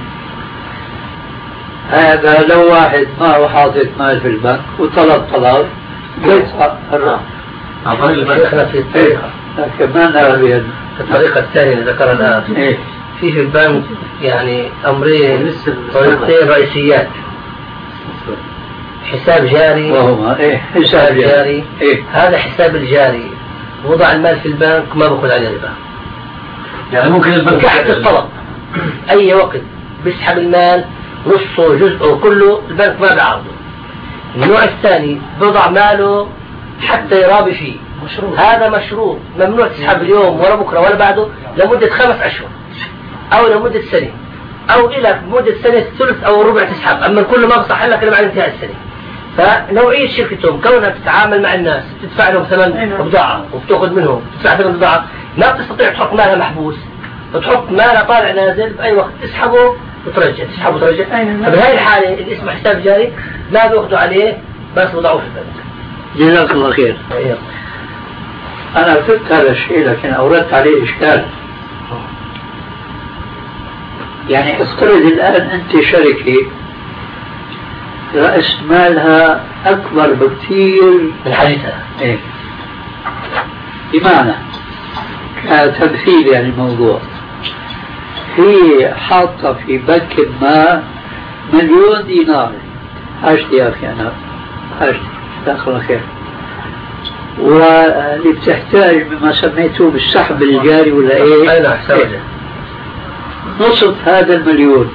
هذا لو واحد ما هو حاطط مال في البنك وطلب طلب يدفع الرقم عن طريق البنك. في الطريقة كمان الطريقة الثانية اللي ذكرها الآن إيه؟ في في البنك يعني أمرين طريقتين رئيسيات، حساب جاري وهما إيه؟ حساب جاري. إيه؟ هذا حساب الجاري وضع المال في البنك ما بأخذ عليه ربا، يعني ممكن البنك تحت الطلب أي وقت بيسحب المال نصه جزءه كله البنك ما بيعارضه. النوع الثاني بضع ماله حتى يرابي فيه مشروط. هذا مشروط ممنوع تسحب اليوم ولا بكره ولا بعده لمدة خمس أشهر أو لمدة سنة أو إلى مدة سنة ثلث أو ربع تسحب، أما كله ما بصح لك إلا بعد انتهاء السنة. فنوعية شركتهم كونها بتتعامل مع الناس بتدفع لهم ثمن بضاعة وبتأخذ منهم بتدفع ثمن بضاعة، ما بتستطيع تحط مالها محبوس، بتحط مالها طالع نازل بأي وقت تسحبه وترجع تسحبه وترجع. فبهذه الحالة اللي اسمه حساب جاري ما بيأخذوا عليه بس بضعوه في البنك. جزاك الله خير. أنا فهمت هذا الشيء لكن أوردت عليه إشكال. يعني افترض الآن أنت شركة رأس مالها أكبر بكثير من حديثها. إيه؟ بمعنى كتمثيل يعني الموضوع، هي حاطة في بنك ما مليون دينار، حاجتي يا أخي أنا حاجتي جزاك الله خير، واللي بتحتاج بما سميته بالسحب الجاري ولا إيه؟ أي نعم حساب جاري. نصف هذا المليون،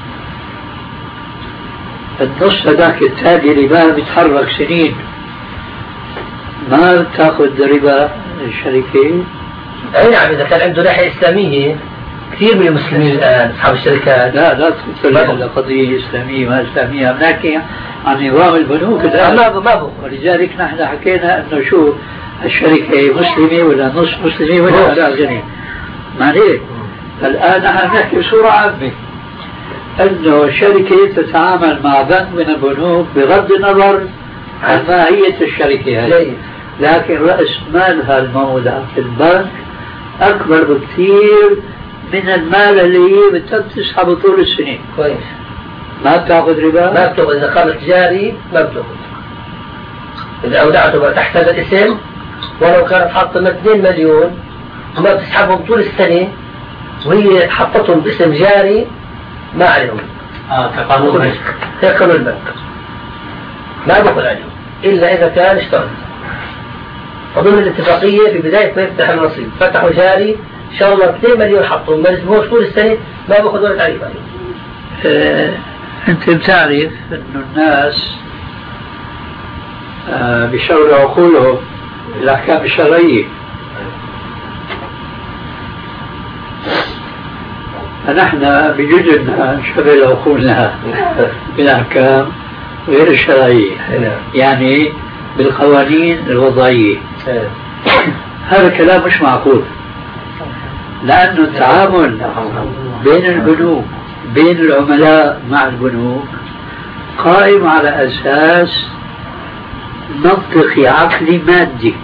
النص هذاك التالي ربا بيتحرك سنين، ما بتاخذ ربا الشركة اي نعم، اذا كان عنده ناحيه اسلاميه كثير من المسلمين الان اصحاب الشركات. لا لا تقول هذا قضيه اسلاميه ما اسلاميه، بنحكي عن نظام البنوك الان. ما ما ولذلك نحن حكينا انه شو الشركه مسلمه ولا نص مسلمه ولا لا جنيه. معليش الان نحن نحكي بصوره عامه انه شركه تتعامل مع بنك من البنوك بغض النظر عن ماهيه الشركه هذه، لكن راس مالها الموضع في البنك اكبر بكثير من المال اللي هي بتسحبه طول السنين. كويس. ما بتاخذ ربا؟ ما بتاخذ. اذا قامت تجاري ما بتاخذ. اذا اودعته تحت هذا الاسم ولو كانت حاطه اثنين مليون وما بتسحبهم طول السنه وهي حطتهم باسم جاري ما عليهم. اه كقانون كقانون البنك ما باخذ عليهم الا اذا كان اشترط. وضمن الاتفاقيه في بدايه ما يفتح النصيب فتحوا جاري ان شاء الله اثنين مليون حطهم ما يسموش طول السنه ما باخذ ولا تعريف عليهم. آه انت بتعرف انه الناس آه بيشغلوا عقولهم بالاحكام الشرعيه. فنحن بجوزنا نشغل عقولنا بالاحكام غير الشرعيه، يعني بالقوانين الوضعيه. هذا الكلام مش معقول، لأنه التعامل بين البنوك بين العملاء مع البنوك قائم على أساس منطقي عقلي مادي.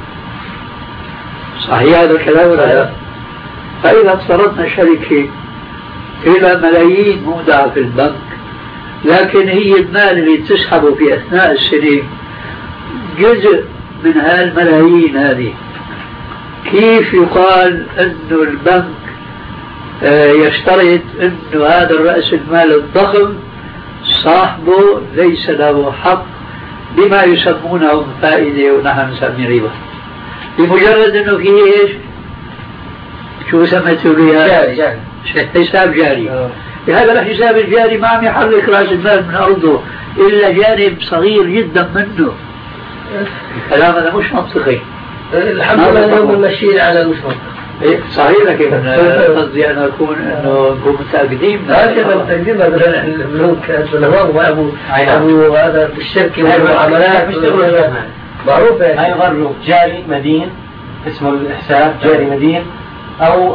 صحيح هذا الكلام ولا لا؟ فإذا افترضنا شركة إلى ملايين مودعة في البنك، لكن هي المال اللي تسحبه في أثناء السنة جزء من هالملايين هذه، كيف يقال أنه البنك يشترط أنه هذا الرأس المال الضخم صاحبه ليس له حق بما يسمونه فائدة ونحن نسميه ربا، بمجرد أنه فيه إيش؟ شو سميته لي؟ جاري جاري حساب جاري. بهذا الحساب الجاري ما عم يحرك رأس المال من أرضه إلا جانب صغير جدا منه. الكلام هذا مش منطقي. الحمد لله انهم ماشيين على مش منطقي. صحيح، لكن قصدي انا اكون انه نكون متاكدين. هذا متاكدين مثلا البنوك البنوك وابو ابو هذا في الشركه والمعاملات معروفه. هاي غروا جاري مدين اسمه الحساب جاري مدين او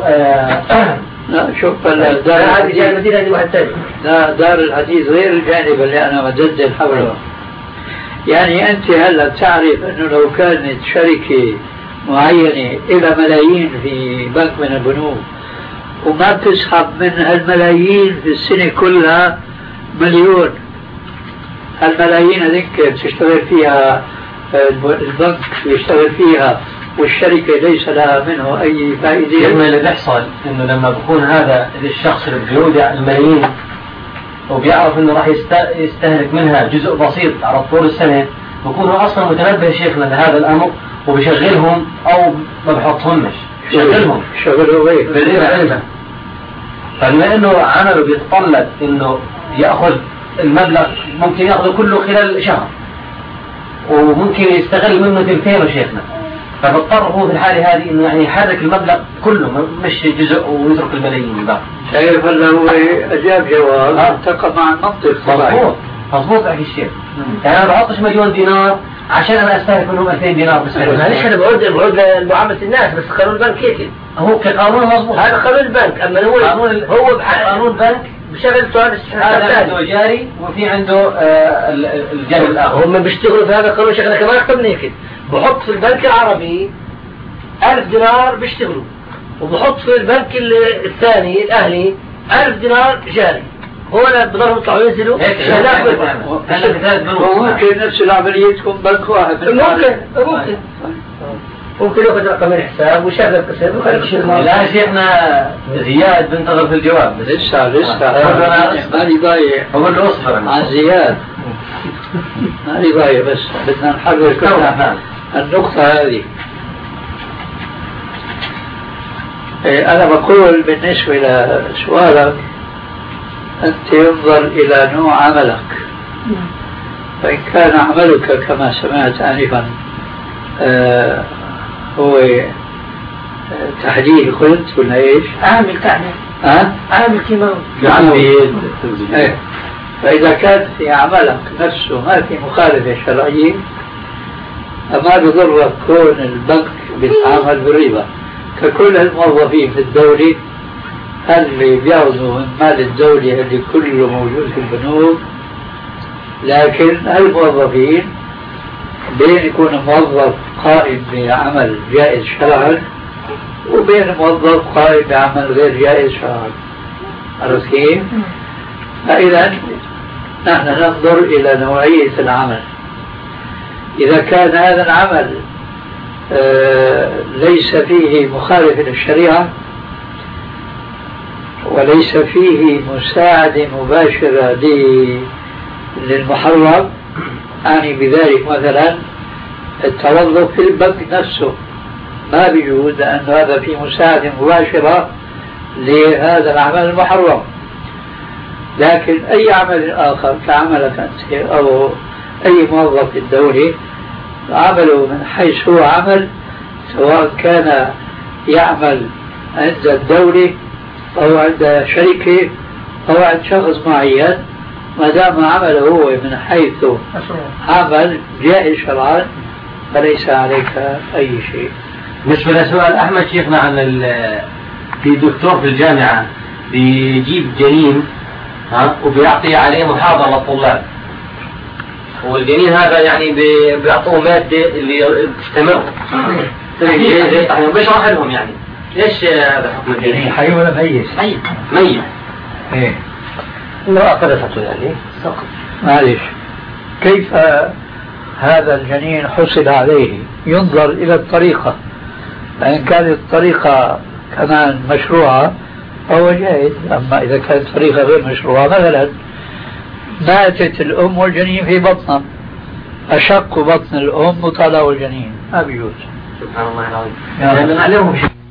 لا شوف دار هذه جاري مدين هذه واحد ثاني. لا دار الحديث غير الجانب اللي انا مدلدل حوله. يعني أنت هلا تعرف أنه لو كانت شركة معينة إلى ملايين في بنك من البنوك وما بتسحب من هالملايين في السنة كلها مليون، هالملايين هذيك بتشتغل فيها البنك بيشتغل فيها والشركة ليس لها منه أي فائدة. لما اللي بيحصل إنه لما بكون هذا الشخص اللي بيودع الملايين وبيعرف انه راح يستهلك منها جزء بسيط على طول السنة، بكون هو اصلا متنبه شيخنا لهذا الامر وبيشغلهم او ما بحطهمش شغلهم شغلهم ايه بالربا علما. فبما انه عمله بيتطلب انه ياخذ المبلغ ممكن ياخذه كله خلال شهر وممكن يستغل منه تلتين شيخنا، فبضطر هو في الحالة هذه انه يعني يحرك المبلغ كله مش جزء ويترك الملايين بقى. شايف هلا هو اجاب جواب التقى مع المنطق. مضبوط مضبوط احكي الشيخ. يعني انا بحطش مليون دينار عشان انا استهلك منهم ألفين دينار بس. معلش انا بقول بقول لمعاملة الناس بس قانون البنك هيك هو كقانون مضبوط. هذا قانون البنك، اما هو قانون هو قانون البنك بشغل سؤال هذا عنده جاري وفي عنده آه الجانب الاخر. هم بيشتغلوا في هذا القانون شغله كمان اكثر من هيك. بحط في البنك العربي ألف دينار بيشتغلوا وبحط في البنك الثاني الأهلي ألف دينار جاري. هو لا بضلهم يطلعوا ينزلوا ممكن نفس العملية تكون بنك واحد. ممكن ممكن ممكن ياخذ رقم الحساب ويشغل القسم وخلي شيء. لا شيخنا زياد بنتظر في الجواب. لسه لسه ماني ضايع. بقول له اصبر عن زياد ماني ضايع بس بدنا نحرر كلها النقطة هذه. أنا بقول بالنسبة لسؤالك أنت ينظر إلى نوع عملك، فإن كان عملك كما سمعت آنفا آه هو تحليل قلت ولا ايش؟ عامل تحليل ها؟ عامل كيماوي بعمل ايه. فإذا كان في عملك نفسه ما في مخالفة شرعية ما بضرك كون البنك بيتعامل بالربا ككل الموظفين في الدولة اللي بياخذوا من مال الدولة اللي كله موجود في البنوك. لكن الموظفين بين يكون موظف قائم بعمل جائز شرعا وبين موظف قائم بعمل غير جائز شرعا. عرفت كيف؟ فإذا نحن ننظر إلى نوعية العمل. إذا كان هذا العمل آه ليس فيه مخالف للشريعة وليس فيه مساعدة مباشرة للمحرم، أعني بذلك مثلا التوظف في البنك نفسه ما بيجوز لأن هذا فيه مساعدة مباشرة لهذا العمل المحرم. لكن أي عمل آخر كعملك أنت أو أي موظف في الدولة عمله من حيث هو عمل، سواء كان يعمل عند الدولة أو عند شركة أو عند شخص معين، ما دام عمله هو من حيث عمل جائز شرعا فليس عليك أي شيء. بالنسبة لسؤال أحمد شيخنا عن في دكتور في الجامعة بيجيب جنين ها وبيعطي عليه محاضرة للطلاب، والجنين هذا يعني بيعطوه مادة اللي تستمر يعني بيشرح لهم يعني ليش هذا حكم الجنين؟ حي ولا ميت؟ حي ميت. ايه امرأة قذفته يعني سقط. معلش كيف هذا الجنين حصل عليه؟ ينظر إلى الطريقة، فإن كانت الطريقة كمان مشروعة فهو جائز. أما إذا كانت طريقة غير مشروعة مثلا ماتت الأم والجنين في بطنها، أشق بطن الأم وطلعوا الجنين ما بيجوز. سبحان الله العظيم. يعني نعلمهم شيء.